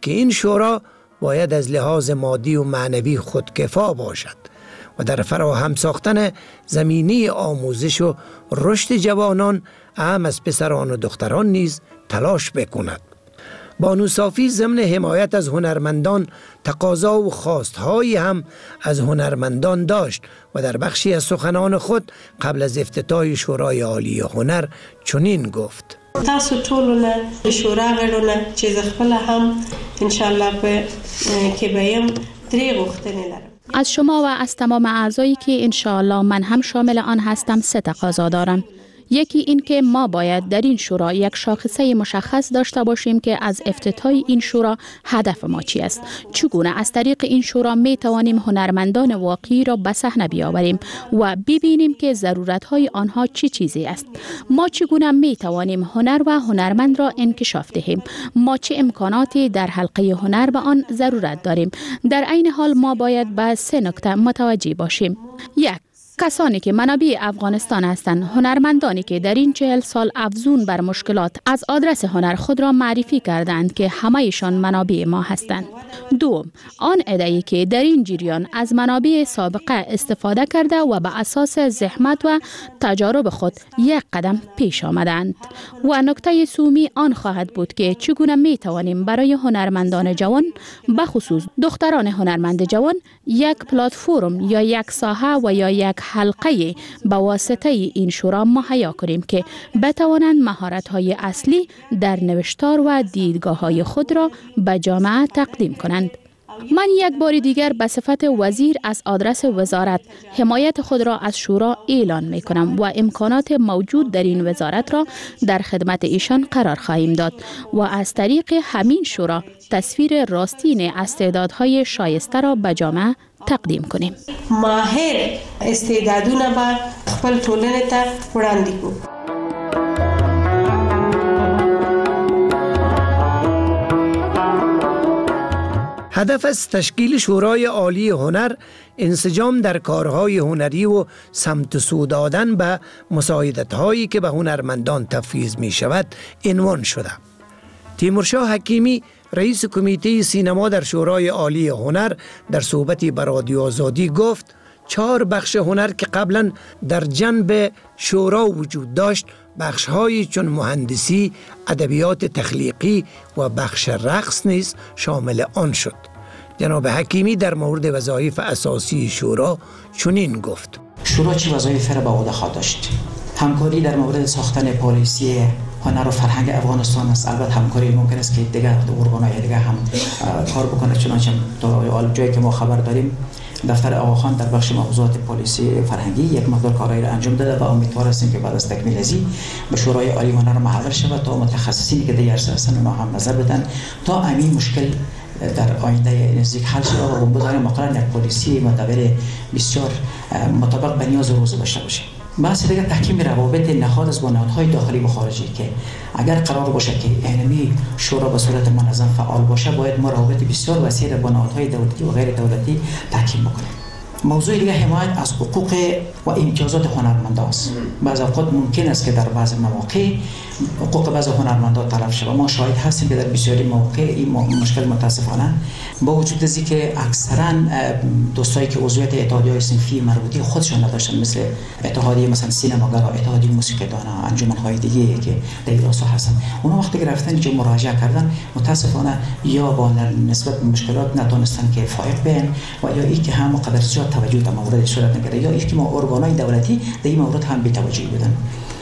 که این شورا باید از لحاظ مادی و معنوی خودکفا باشد و در فراهم ساختن زمینه آموزش و رشد جوانان اهم از پسران و دختران نیز تلاش بکند. بانو صافی ضمن حمایت از هنرمندان تقاضا و خواستهایی هم از هنرمندان داشت و در بخشی از سخنان خود قبل از افتتاح شورای عالی هنر چنین گفت: تاسو ټولونه شورا غړونه چې خپل هم ان شاء الله به کې بیم درې غوښتنې لرم. از شما و از تمام اعضایی که انشاءالله من هم شامل آن هستم 3 تقاضا دارم. یکی این که ما باید در این شورا یک شاخصه مشخص داشته باشیم که از افتتاح این شورا هدف ما چی است. چگونه از طریق این شورا می توانیم هنرمندان واقعی را به صحنه بیاوریم و ببینیم که ضرورت‌های آنها چی چیزی است. ما چگونه می توانیم هنر و هنرمند را انکشاف دهیم. ما چه امکاناتی در حلقه هنر به آن ضرورت داریم. در عین حال ما باید به 3 نکته متوجه باشیم. 1. کسانی که منابع افغانستان هستند، هنرمندانی که در این 40 سال افزون بر مشکلات از آدرس هنر خود را معرفی کردند که همه‌شان منابع ما هستند. 2. آن عده‌ای که در این جریان از منابع سابقه استفاده کرده و به اساس زحمت و تجارب خود یک قدم پیش آمدند. و نکته سومی آن خواهد بود که چگونه می توانیم برای هنرمندان جوان، به خصوص دختران هنرمند جوان، یک پلتفرم یا یک ساحه و یا یک حلقه به واسطه این شورا مهیا کنیم که بتوانند مهارت‌های اصلی در نوشتار و دیدگاه‌های خود را به جامعه تقدیم کنند. من یک بار دیگر به صفت وزیر از آدرس وزارت حمایت خود را از شورا اعلان می کنم و امکانات موجود در این وزارت را در خدمت ایشان قرار خواهیم داد و از طریق همین شورا تصویر راستین استعدادهای شایسته را به جامعه تقدیم کنیم. ماهر استعدادونه به خپل ټولنې ته وړاندې کړو. هدف از تشکیل شورای عالی هنر انسجام در کارهای هنری و سمت سو دادن به مساعدت‌هایی که به هنرمندان تفویض می شود عنوان شده. تیمورشاه حکیمی رئیس کمیته سینما در شورای عالی هنر در صحبتی با رادیو آزادی گفت 4 بخش هنر که قبلا در جنب شورا وجود داشت، بخش‌هایی چون مهندسی، ادبیات تخلیقی و بخش رقص نیز شامل آن شد. جناب حکیمی در مورد وظایف اساسی شورا چنین گفت: شورا چه وظایفی را به عهده خواهد داشت؟ همکاری در مورد ساختن پالیسی هنر و فرهنگ افغانستان است. البته همکاری ممکن است که دیگر ارگان‌های دیگر هم کار بکنه، چنانچه تا جایی که ما خبر داریم دفتر آقاخان در بخش موضوعات پالیسی فرهنگی یک مقدار کارایی را انجام داده و امیدوار هستیم که بعد از تکمیل ازی به شورای عالی هنر محول شود تا متخصصینی که در عرصه هستند اونا هم نظر بدن تا همین مشکل در آینده نزدیک حل شود و بذاریم مقرر یک پالیسی معتبر بسیار مطابق به نیاز روز داشته باشیم. بحث دیگر تحکیم روابط نهاد از با نهادهای داخلی و خارجی که اگر قرار باشه که اینمی شورا به صورت منظم فعال باشه، باید ما روابط بسیار وسیع با نهادهای دولتی و غیر دولتی تحکیم بکنیم. موضوع دیگر حمایت از حقوق و امتیازات هنرمندان است. بعضی اوقات ممکن است که در بعضی مواقع حقوق بعضی هنرمندان تلف شود. ما شاهد هستیم که در بسیاری مواقع این مشکل متاسفانه با وجود از اینکه اکثرا دوستایی که عضویت اتحادیه‌های صنفی مربوطه خودشون نداشتن، مثل اتحادیه مثلا سینماگرا، اتحادیه موسیقیدانا، انجمن‌های دیگه که در این راستا هستن، اونا وقتی که رفتن اینجا مراجعه کردن متاسفانه یا با نسبت به مشکلات نتونستن که فائق بین و یا اینکه هم قدر زیاد توجه در مورد صورت نگیره یا اینکه ما ارگان‌های دولتی در این مورد هم بی‌توجهی بودن.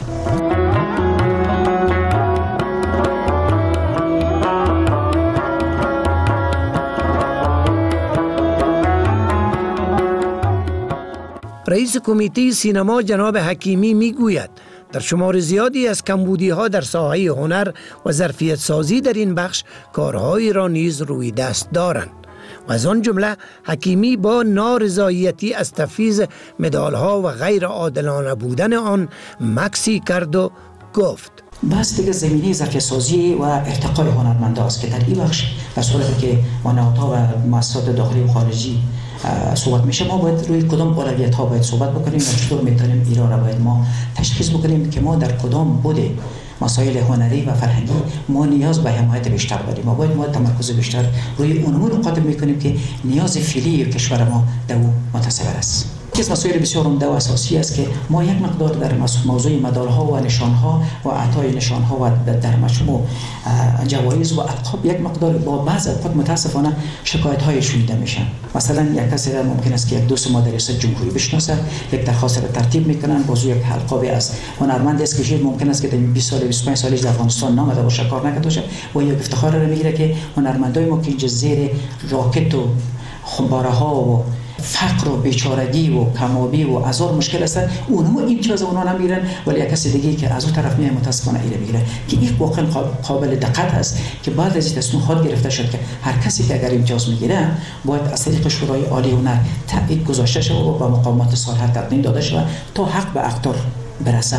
رئیس کمیته سینما جناب حکیمی میگوید در شمار زیادی از کمبودی‌ها در ساحه هنر و ظرفیت سازی در این بخش کارهایی را نیز روی دست دارند و از آن جمله حکیمی با نارضایتی از تفویض مدال‌ها و غیر عادلانه بودن آن مکسی کرد و گفت: بس دیگه زمینه ظرفیت سازی و ارتقای هنرمندان است که در این بخش در صورتی که نهادها و مؤسسات داخلی و خارجی صحبت میشه، ما باید روی کدام اولویت‌ها باید صحبت بکنیم و چطور میتونیم ایران را باید ما تشخیص بکنیم که ما در کدام بوده مسائل هنری و فرهنگی ما نیاز به حمایت بیشتر داریم. ما باید تمرکز بیشتر روی اونمون نقاط میکنیم که نیاز فعلی کشور ما در او متصور است. یکی از مسائل بسیار عمده و اساسی است که ما یک مقدار در موضوع مدالها و نشانها و اعطای نشانها و در مجموع جوایز و القاب یک مقدار با بعض اوقات متاسفانه شکایت‌های شنیده میشن. مثلا یک کسی را ممکن است که یک دوست ما در ریاست جمهوری بشناسه، یک درخواست را ترتیب میکنن، بازو یک القابی از هنرمند است که شاید ممکن است که در 20 سال 25 سالش در افغانستان نامده باشه، کار نکرده باشه و یک افتخار را میگیره که هنرمندای ما که اینجا زیر راکت و خمبارها و فقر و بیچارگی و کمابی و هزار مشکل هستن، اونها امتیاز اونها نمیگیرن، ولی یک کسی دیگه که از اون طرف میاد متاسفانه ایره میگیره که این واقعا قابل دقت است که بعد از تصمیم خود گرفته شد که هر کسی که اگر امتیاز میگیره باید از طریق شورای عالی هنر تایید گذاشته شود و به مقامات صالح تقدیم داده شود تا حق به اقدار برسه.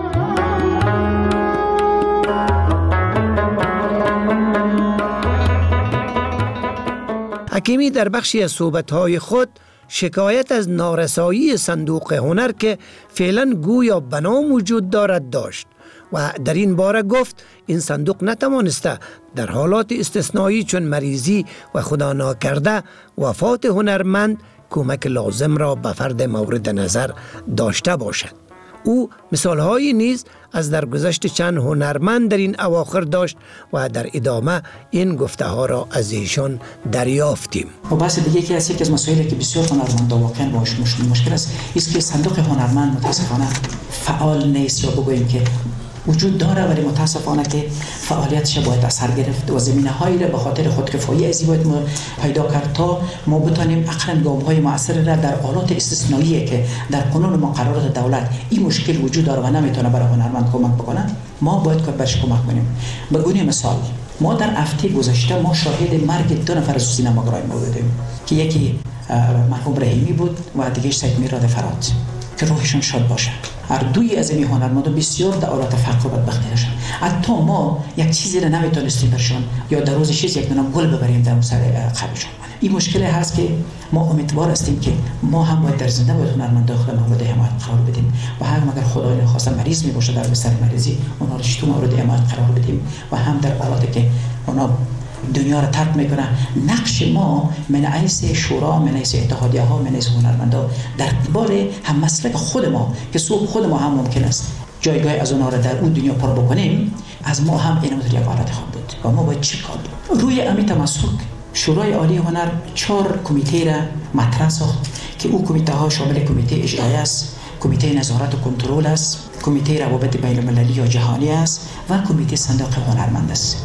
حکیمی در بخشی از صحبت‌های خود شکایت از نارسایی صندوق هنر که فعلا گویا بنا موجود دارد داشت و در این باره گفت این صندوق نتوانسته در حالات استثنایی چون مریضی و خدا ناکرده وفات هنرمند کمک لازم را به فرد مورد نظر داشته باشد. او مثالهایی نیز از درگذشت چند هنرمند در این اواخر داشت و در ادامه این گفته ها را از ایشان دریافتیم. و بحث دیگه که از مسائلی که بسیار هنرمندا واقعا باش مشکل است که صندوق هنرمند متاسفانه فعال نیست، یا بگوییم که وجود داره ولی متاسفانه که فعالیتش باید اثر گرفت و زمینه‌هایی را به خاطر خودکفایی ازی باید پیدا کرد تا ما بتانیم اقلا گام‌های مؤثر را در حالات استثنایی که در قانون مقررات دولت این مشکل وجود داره و نمیتونه برای هنرمند کمک بکنه، ما باید که برش کمک کنیم. به گونه مثال ما در هفته گذشته ما شاهد مرگ 2 نفر از سینماگرای ما بودیم که یکی مرحوم رحیمی بود و دیگه‌اش سید میراد فرات که روحشون شاد باشه. هر دوی از این هنرمندان بسیار در حالت فقر و بدبختی داشتن. حتی ما یک چیزی را نمیتونستیم برشون یا در روز چیز یک دونه گل ببریم در سر قبرشون. این مشکل هست که ما امیدوار هستیم که ما هم باید در زنده باید هنرمندان خود مورد حمایت قرار بدیم و هم اگر خدای نخواسته مریض می باشه در بستر مریضی اونها رو چطور مورد حمایت قرار بدیم و هم در حالاتی که اونا دنیا را ترک میکنه. نقش ما من حیث شورا، من حیث اتحادیه ها، من حیث هنرمندا در قبال هم مسلک خود ما که صبح خود ما هم ممکن است جایگاه از اونها را در اون دنیا پر بکنیم، از ما هم این مدل یک حالت خواهد بود و ما باید چی کار بود. روی امی تمسک شورای عالی هنر 4 کمیته را مطرح ساخت که او کمیته ها شامل کمیته اجرایی است، کمیته نظارت و کنترل است، کمیته روابط بین المللی یا جهانی است و کمیته صندوق هنرمند است.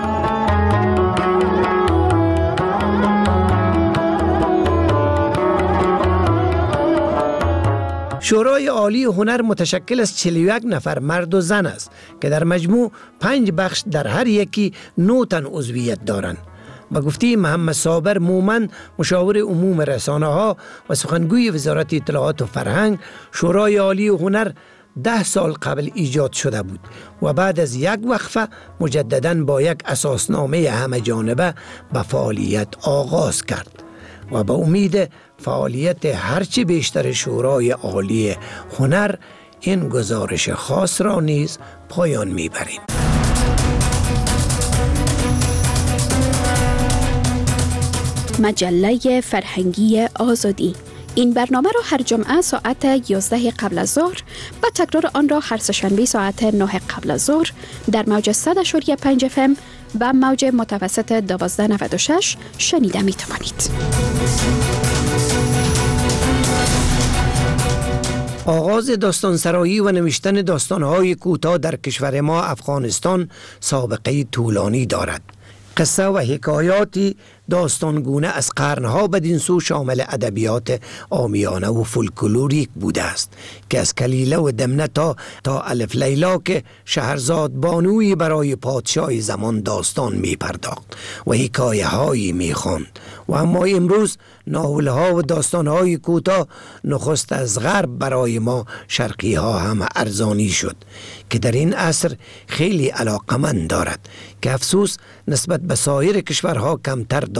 شورای عالی هنر متشکل از 41 نفر مرد و زن است که در مجموع 5 بخش در هر یکی 9 تن عضویت دارند. با گفته محمد صابر مومن مشاور عموم رسانه ها و سخنگوی وزارت اطلاعات و فرهنگ، شورای عالی هنر 10 سال قبل ایجاد شده بود و بعد از یک وقفه مجدداً با یک اساسنامه همه جانبه به فعالیت آغاز کرد و به امید فعالیت هرچی بیشتر شورای عالی هنر این گزارش خاص را نیز پایان میبریم. مجله فرهنگی آزادی. این برنامه را هر جمعه ساعت 11 قبل از ظهر و تکرار آن را هر سه‌شنبه ساعت 9 قبل از ظهر در موج 100.5 FM و موج متوسط 1296 شنیده می توانید. آغاز داستانسرایی و نوشتن داستان‌های کوتاه در کشور ما افغانستان سابقه طولانی دارد. قصه و حکایاتی داستانگونه از قرنها بدین سو شامل ادبیات عامیانه و فولکلوریک بوده است که از کلیله و دمنه تا الف لیلا که شهرزاد بانوی برای پادشاه زمان داستان می پرداخت و حکایه هایی می خواند. و اما امروز ناول ها و داستان های کوتاه نخست از غرب برای ما شرقی ها هم ارزانی شد که در این عصر خیلی علاقمند دارد که افسوس نسبت به سایر کشورها کمتر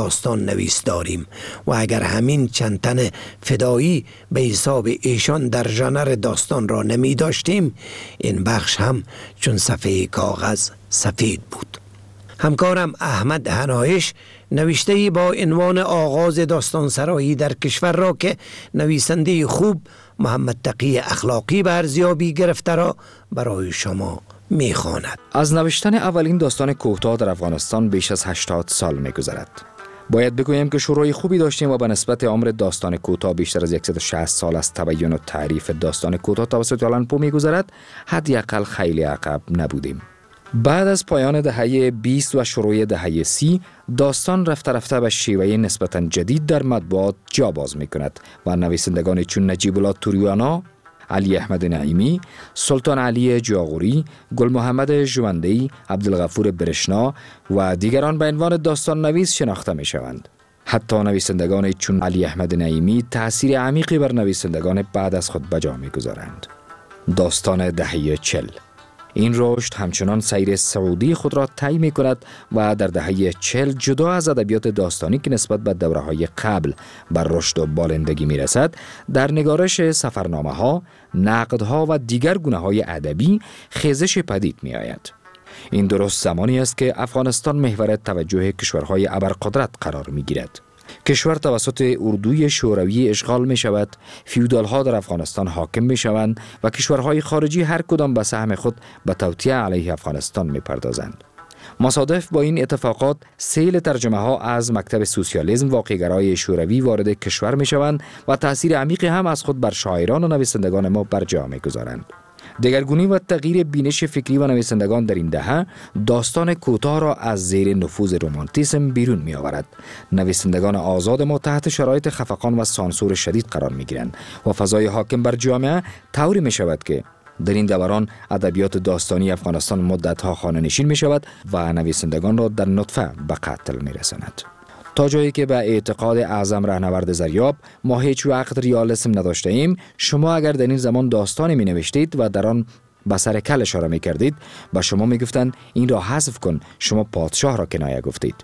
داستان نویس داریم و اگر همین چند تن فدایی به حساب ایشان در ژانر داستان را نمی داشتیم، این بخش هم چون صفحه کاغذ سفید بود. همکارم احمد هنایش نوشته با عنوان آغاز داستان سرایی در کشور را که نویسنده خوب محمد تقی اخلاقی به ارزیابی گرفته را برای شما می‌خواند. از نوشتن اولین داستان کوتاه در افغانستان بیش از 80 سال می‌گذرد. باید بگویم که شروع خوبی داشتیم و به نسبت عمر داستان کوتاه بیشتر از 160 سال از تبیین و تعریف داستان کوتاه توسط آلن پو می‌گذرد، حداقل خیلی عقب نبودیم. بعد از پایان دهه 20 و شروع دهه 30 داستان رفته رفته به شیوه نسبتاً جدید در مطبوعات جا باز می‌کند و نویسندگان چون نجیب الله توریانا، علی احمد نعیمی، سلطان علی جاغوری، گل محمد جوانده‌ای، عبدالغفور برشنا و دیگران به عنوان داستان نویس شناخته می‌شوند. حتی نویسندگان چون علی احمد نعیمی تأثیر عمیقی بر نویسندگان بعد از خود بجا می‌گذارند. داستان دهه 40 این رشد همچنان سیر سعودی خود را طی می‌کند و در دهه 40 جدا از ادبیات داستانی که نسبت به دوره‌های قبل بر رشد و بالندگی می‌رسد، در نگارش سفرنامه‌ها، نقدها و دیگر گونه‌های ادبی خیزش پدید می‌آید. این درست زمانی است که افغانستان محور توجه کشورهای ابرقدرت قرار می‌گیرد. کشور توسط اردوی شوروی اشغال می شود، فیودالها در افغانستان حاکم می شوند و کشورهای خارجی هر کدام به سهم خود به توطئه علیه افغانستان می پردازند. مصادف با این اتفاقات سیل ترجمه ها از مکتب سوسیالیسم واقع‌گرای شوروی وارد کشور می شوند و تأثیر عمیقی هم از خود بر شاعران و نویسندگان ما برجا می گذارند. دگرگونی و تغییر بینش فکری و نویسندگان در این دهه داستان کوتاه را از زیر نفوذ رمانتیسم بیرون می آورد. نویسندگان آزاد ما تحت شرایط خفقان و سانسور شدید قرار می گیرند و فضای حاکم بر جامعه طوری می شود که در این دوران ادبیات داستانی افغانستان مدت‌ها خانه‌نشین می شود و نویسندگان را در نطفه به قتل می رساند. تا جایی که به اعتقاد اعظم رهنورد زریاب ما هیچ وقت ریالسم نداشته ایم، شما اگر در این زمان داستانی می نوشتید و در آن به سر کل اشاره می کردید، به شما می گفتند این را حذف کن، شما پادشاه را کنایه گفتید.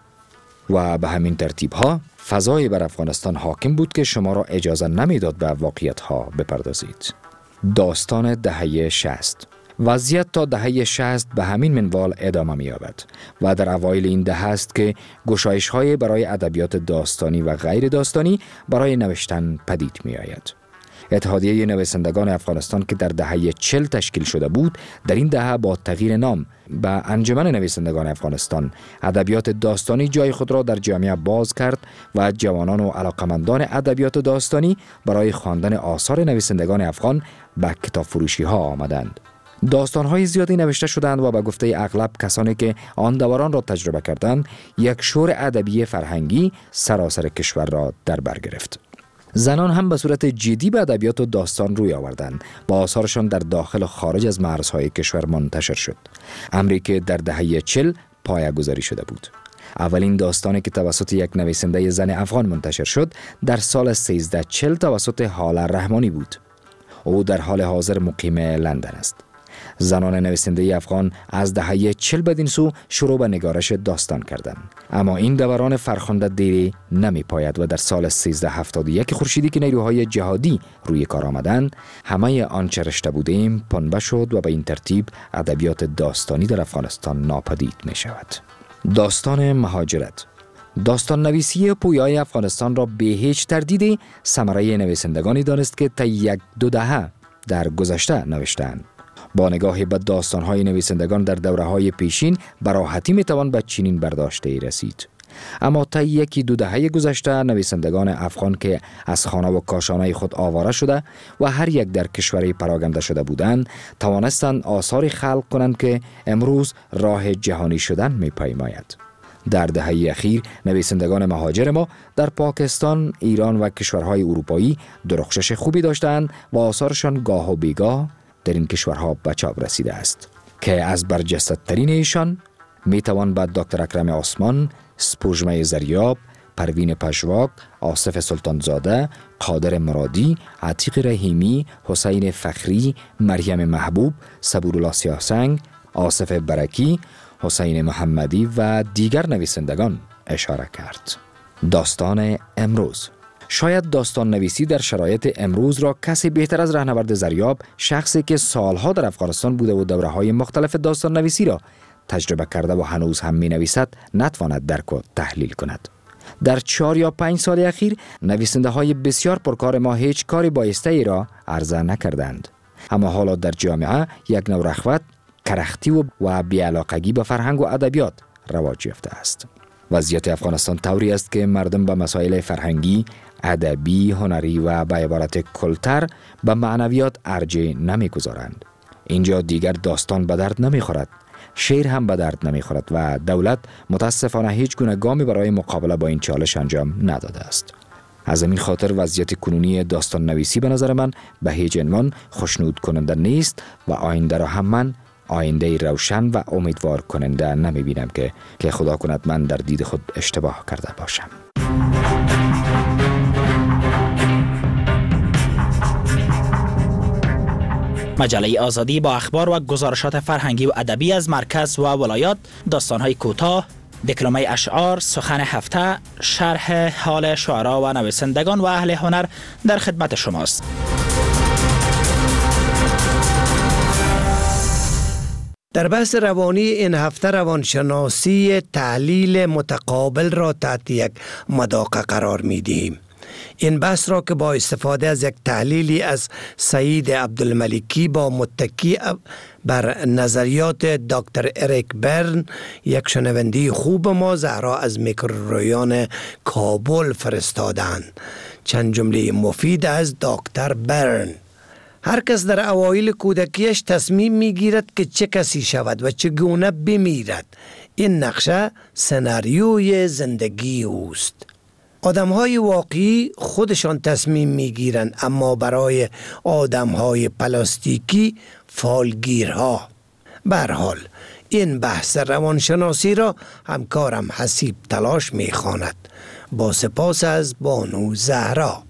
و به همین ترتیب ها فضای بر افغانستان حاکم بود که شما را اجازه نمیداد به واقعیت ها بپردازید. داستان دهه 60 وضعیت تا دهه 60 به همین منوال ادامه می‌یابد و در اوایل این دهه است که گشایش‌های برای ادبیات داستانی و غیر داستانی برای نوشتن پدید می‌آید. اتحادیه نویسندگان افغانستان که در دهه 40 تشکیل شده بود، در این دهه با تغییر نام به انجمن نویسندگان افغانستان ادبیات داستانی جای خود را در جامعه باز کرد و جوانان و علاقمندان ادبیات داستانی برای خواندن آثار نویسندگان افغان به کتاب فروشی ها آمدند. داستان‌های زیادی نوشته شدند و به گفته اغلب کسانی که آن دوران را تجربه کردند، یک شور ادبی فرهنگی سراسر کشور را در بر گرفت. زنان هم به صورت جدی به ادبیات و داستان روی آوردند. با آثارشان در داخل و خارج از مرزهای کشور منتشر شد. امری که در دهه 40 پایه‌گذاری شده بود. اولین داستانی که توسط یک نویسنده زن افغان منتشر شد در سال 1340 توسط هاله رحمانی بود. او در حال حاضر مقیم لندن است. زنان نویسنده افغان از دهه 40 بدین سو شروع به نگارش داستان کردند، اما این دوران فرخنده دیری نمی پاید و در سال 1371 خورشیدی که نیروهای جهادی روی کار آمدند، همه آنچه رشته بودیم پنبه شد و به این ترتیب ادبیات داستانی در افغانستان ناپدید می شود. داستان مهاجرت. داستان نویسی پویای افغانستان را به هیچ تردیدی ثمره نویسندگانی دانست که تا 1-2 دهه در گذشته نوشتند. با نگاهی به داستان‌های نویسندگان در دوره‌های پیشین به راحتی می‌توان به چنین برداشتی رسید. اما تا 1-2 دهه گذشته نویسندگان افغان که از خانه و کاشانه خود آواره شده و هر یک در کشوری پراگنده شده بودند، توانستند آثاری خلق کنند که امروز راه جهانی شدن می‌پیماید. در دهه اخیر نویسندگان مهاجر ما در پاکستان، ایران و کشورهای اروپایی درخشش خوبی داشتند و آثارشان گاه و بیگاه در این کشورها به چاپ رسیده است که از برجسته‌ترین ایشان میتوان به دکتر اکرم عثمان، سپوږمۍ زریاب، پروین پژواک، آصف سلطانزاده، قادر مرادی، عتیق رحیمی، حسین فخری، مریم محبوب، صبورالله سیاهسنگ، آصف برکی، حسین محمدی و دیگر نویسندگان اشاره کرد. داستان امروز. شاید داستان نویسی در شرایط امروز را کسی بهتر از رهنورد زریاب، شخصی که سالها در افغانستان بوده و دوره‌های مختلف داستان نویسی را تجربه کرده و هنوز هم می نویسد نتواند درک و تحلیل کند. در 4 یا 5 سال اخیر نویسنده های بسیار پرکار ما هیچ کاری بایسته ای را عرضه نکردند. اما حالا در جامعه یک نوع رغبت، کرختی و بی‌علاقگی به فرهنگ و ادبیات رواج یافته است. وضعیت افغانستان طوری است که مردم به مسائل فرهنگی، ادبی، هنری و به عبارت کلتر به معنویات ارجح نمی‌گذارند. اینجا دیگر داستان به درد نمی‌خورد، شعر هم به درد نمی‌خورد و دولت متاسفانه هیچ گونه گامی برای مقابله با این چالش انجام نداده است. از همین خاطر وضعیت کنونی داستان نویسی به نظر من به هیچ عنوان خوشنود کننده نیست و آینده را هم من آینده روشن و امیدوار کننده نمی بینم که خدا کند من در دید خود اشتباه کرده باشم. مجله آزادی با اخبار و گزارشات فرهنگی و ادبی از مرکز و ولایات، داستان‌های کوتاه، دکلمه اشعار، سخن هفته، شرح حال شعرا و نویسندگان و اهل هنر در خدمت شماست. در بحث روانی این هفته روانشناسی تحلیل متقابل را تحت یک مداقه قرار می دهیم. این بحث را که با استفاده از یک تحلیلی از سعید عبدالملکی با متکی بر نظریات دکتر اریک برن، یک شنونده خوب ما زهرا از میکرورویان کابل فرستادند. چند جمله مفید از دکتر برن. هر کس در اوایل کودکیش تصمیم میگیرد که چه کسی شود و چگونه بمیرد. این نقشه سناریوی زندگی اوست. آدم‌های واقعی خودشان تصمیم میگیرند، اما برای آدم‌های پلاستیکی فالگیرها. به هر حال این بحث روانشناسی را همکارم حسیب تلاش میخواند. با سپاس از بانو زهرا.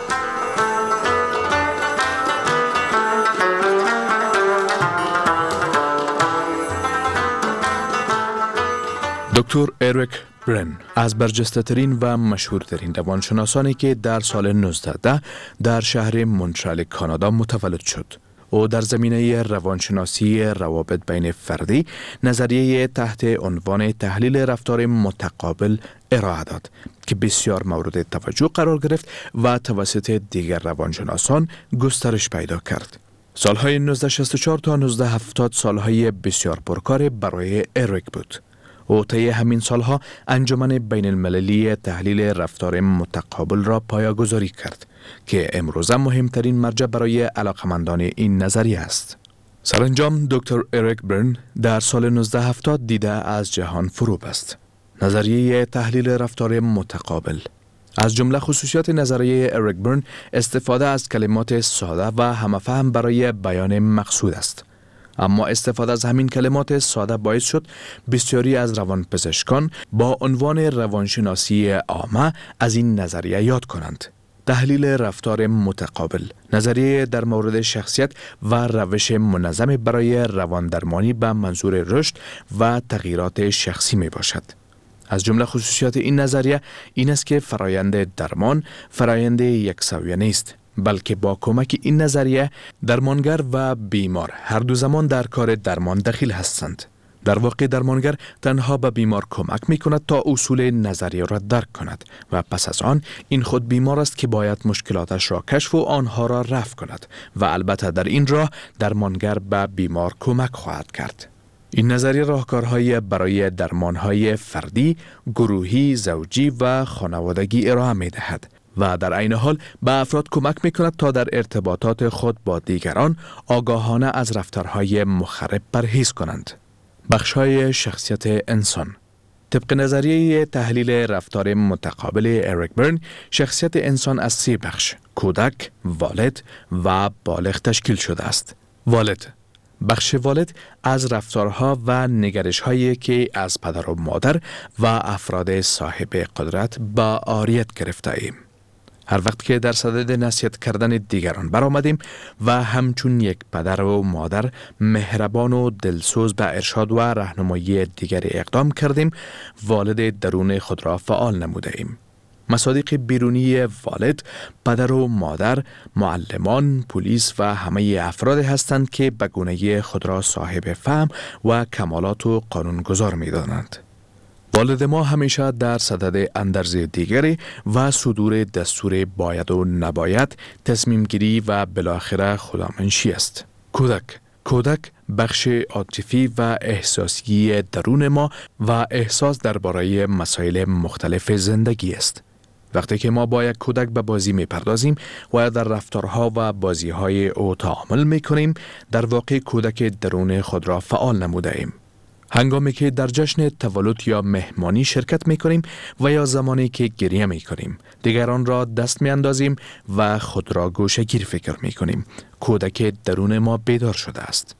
دکتر اریک برن از برجسته‌ترین و مشهورترین روانشناسانی که در سال 1910 در شهر مونترال کانادا متولد شد. او در زمینه روانشناسی روابط بین فردی نظریه تحت عنوان تحلیل رفتار متقابل ارائه داد که بسیار مورد توجه قرار گرفت و توسط دیگر روانشناسان گسترش پیدا کرد. سالهای 1964 تا 1970 سالهای بسیار پرکار برای اریک بود. او طی همین سالها انجمن بین المللی تحلیل رفتار متقابل را پایه‌گذاری کرد که امروزه مهمترین مرجع برای علاقمندان این نظریه است. سرانجام دکتر اریک برن در سال 1970 دیده از جهان فرو بست. نظریه تحلیل رفتار متقابل از جمله خصوصیات نظریه اریک برن استفاده از کلمات ساده و همفهم برای بیان مقصود است. اما استفاده از همین کلمات ساده باعث شد بسیاری از روانپزشکان با عنوان روانشناسی عامه از این نظریه یاد کنند. تحلیل رفتار متقابل نظریه در مورد شخصیت و روش منظم برای رواندرمانی به منظور رشد و تغییرات شخصی می باشد. از جمله خصوصیات این نظریه این است که فرایند درمان فرایند یکسویه نیست، بلکه با کمک این نظریه درمانگر و بیمار هر دو زمان در کار درمان دخیل هستند. در واقع درمانگر تنها به بیمار کمک می کند تا اصول نظریه را درک کند و پس از آن این خود بیمار است که باید مشکلاتش را کشف و آنها را رفع کند و البته در این راه درمانگر به بیمار کمک خواهد کرد. این نظریه راهکارهای برای درمانهای فردی، گروهی، زوجی و خانوادگی ارائه می دهد و در عین حال به افراد کمک می کند تا در ارتباطات خود با دیگران آگاهانه از رفتارهای مخرب پرهیز کنند. بخش‌های شخصیت انسان طبق نظریه تحلیل رفتار متقابل اریک برن، شخصیت انسان از 3 بخش، کودک، والد و بالغ تشکیل شده است. والد بخش والد از رفتارها و نگرش‌هایی که از پدر و مادر و افراد صاحب قدرت با عاریت گرفته ایم. هر وقت که در صدد نصیحت کردن دیگران برآمدیم و همچون یک پدر و مادر مهربان و دلسوز به ارشاد و راهنمایی دیگری اقدام کردیم، والد درون خود را فعال نموده ایم. مصادیق بیرونی والد، پدر و مادر، معلمان، پلیس و همه افراد هستند که به گونه خود را صاحب فهم و کمالات و قانونگذار می دانند. والد ما همیشه در صدد اندرز دیگری و صدور دستور باید و نباید، تصمیم گیری و بالاخره خدامنشی است. کودک بخش عاطفی و احساسی درون ما و احساس درباره مسائل مختلف زندگی است. وقتی که ما با یک کودک به بازی می پردازیم و در رفتارها و بازیهای او تعامل می کنیم، در واقع کودک درون خود را فعال نموده ایم. هنگامی که در جشن تولد یا مهمانی شرکت می کنیم و یا زمانی که گریه می کنیم، دیگران را دست می اندازیم و خود را گوشه‌گیر فکر می کنیم. کودک درون ما بیدار شده است.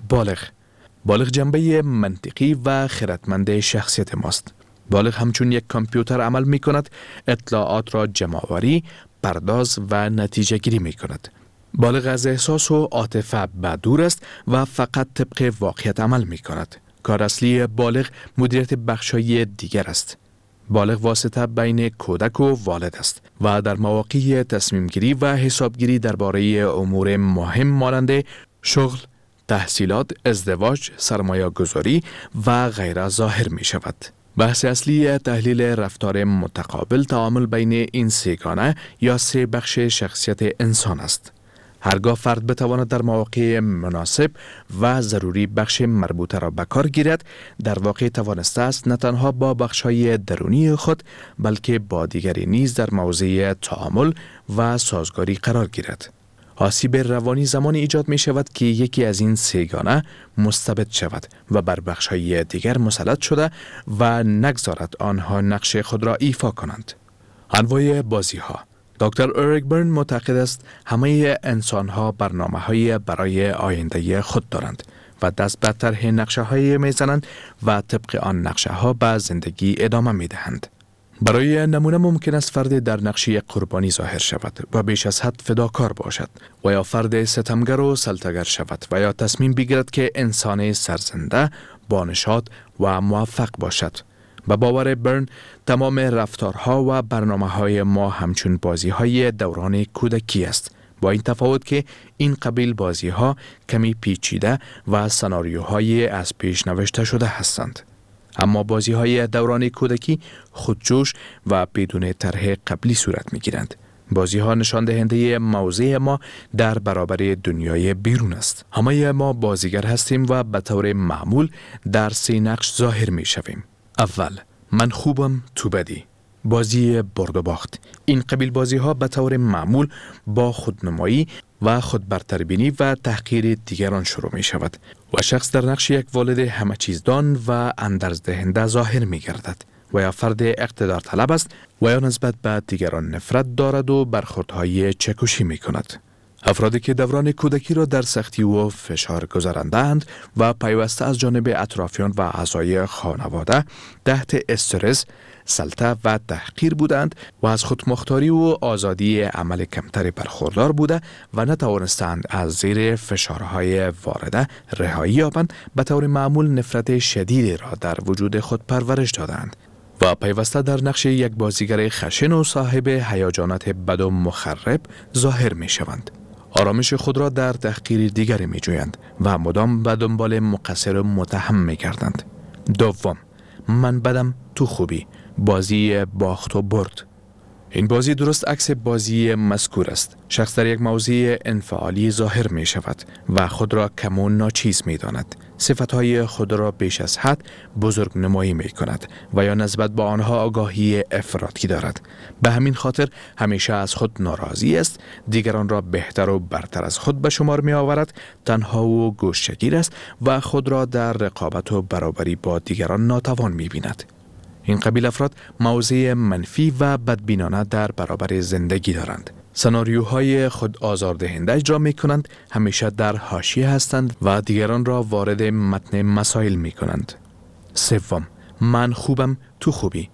بالغ جنبه منطقی و خردمند شخصیت ماست. بالغ همچون یک کامپیوتر عمل می کند، اطلاعات را جمع‌آوری، پرداز و نتیجه گیری می کند. بالغ از احساس و عاطفه دور است و فقط طبق واقعیت عمل می کند. کار اصلی بالغ مدیریت بخشای دیگر است. بالغ واسطه بین کودک و والد است و در مواقع تصمیم گیری و حسابگیری درباره امور مهم مانند شغل، تحصیلات، ازدواج، سرمایه گذاری و غیره ظاهر می شود. بحث اصلی تحلیل رفتار متقابل تعامل بین این سگانه یا سه بخش شخصیت انسان است. هرگاه فرد بتواند در مواقع مناسب و ضروری بخش مربوطه را به کار گیرد، در واقع توانسته است نه تنها با بخش‌های درونی خود بلکه با دیگری نیز در موضع تعامل و سازگاری قرار گیرد. آسیب روانی زمانی ایجاد می شود که یکی از این سگانه مستبد شود و بر بخش‌های دیگر مسلط شده و نگذارد آنها نقش خود را ایفا کنند. انواع بازی‌ها. دکتر اریک برن معتقد است همه انسان‌ها برنامه‌های برای آینده خود دارند و دست به طرح نقشه‌های می‌زنند و طبق آن نقشه‌ها به زندگی ادامه می‌دهند. برای نمونه ممکن است فرد در نقشه قربانی ظاهر شود و بیش از حد فداکار باشد و یا فرد ستمگر و سلطه‌گر شود و یا تصمیم بگیرد که انسان سرزنده، بانشاد و موفق باشد. به باور برن، تمام رفتارها و برنامه‌های ما همچون بازی‌های دوران کودکی است، با این تفاوت که این قبیل بازی‌ها کمی پیچیده و سناریوهای از پیش نوشته شده هستند. اما بازی‌های دوران کودکی خودجوش و بدون طرح قبلی صورت می‌گیرند. بازی‌ها نشان دهنده موضع ما در برابر دنیای بیرون است. همه ما بازیگر هستیم و به طور معمول در سه نقش ظاهر می‌شویم. اول، من خوبم تو بدی. بازی برد و باخت. این قبیل بازی ها به طور معمول با خودنمایی و خودبرتربینی و تحقیر دیگران شروع می شود و شخص در نقش یک والد همه چیزدان و اندرز دهنده ظاهر می گردد و یا فرد اقتدار طلب است و یا نسبت به دیگران نفرت دارد و برخوردهای چکشی می کند. افرادی که دوران کودکی را در سختی و فشار گذراندند و پیوسته از جانب اطرافیان و اعضای خانواده تحت استرس، سلطه و تحقیر بودند و از خودمختاری و آزادی عمل کمتری برخوردار بوده و نتوانستند از زیر فشارهای وارده رهایی یابند، به طور معمول نفرت شدیدی را در وجود خود پرورش دادند و پیوسته در نقش یک بازیگر خشن و صاحب هیجانات بد و مخرب ظاهر می شوند. آرامش خود را در تحقیر دیگری می جویند و مدام به دنبال مقصر و متهم می گردند. دوم، من بدم تو خوبی. بازی باخت و برد. این بازی درست عکس بازی مذکور است. شخص در یک موضع انفعالی ظاهر می شود و خود را کم و ناچیز می داند. صفتهای خود را بیش از حد بزرگ نمایی می کند و یا نسبت با آنها آگاهی افراطی دارد. به همین خاطر همیشه از خود ناراضی است، دیگران را بهتر و برتر از خود به شمار می آورد، تنها و گوشه‌گیر است و خود را در رقابت و برابری با دیگران ناتوان می بیند. این قبیل افراد موضع منفی و بدبینانه در برابر زندگی دارند. سناریوهای خود آزاردهنده اجرا می کنند، همیشه در حاشیه هستند و دیگران را وارد متن مسائل می کنند. سوم، من خوبم تو خوبی.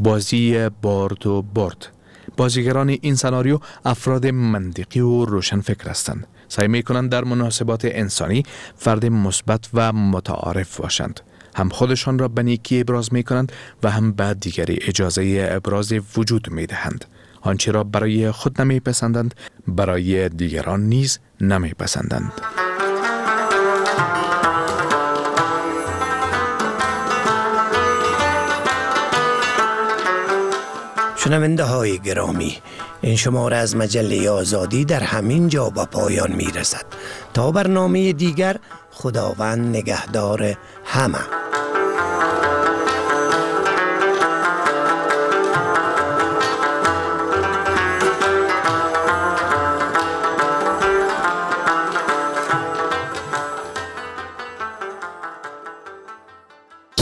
بازی برد و برد. بازیگران این سناریو افراد منطقی و روشنفکر هستند. سعی می کنند در مناسبات انسانی فرد مثبت و متعارف باشند. هم خودشان را به نیکی ابراز می کنند و هم به دیگری اجازه ابراز وجود می دهند. آنچه را برای خود نمی پسندند برای دیگران نیز نمی پسندند. شنونده های گرامی، این شماره از مجله آزادی در همین جا به پایان می رسد. تا برنامه دیگر، خداوند نگهدار همه.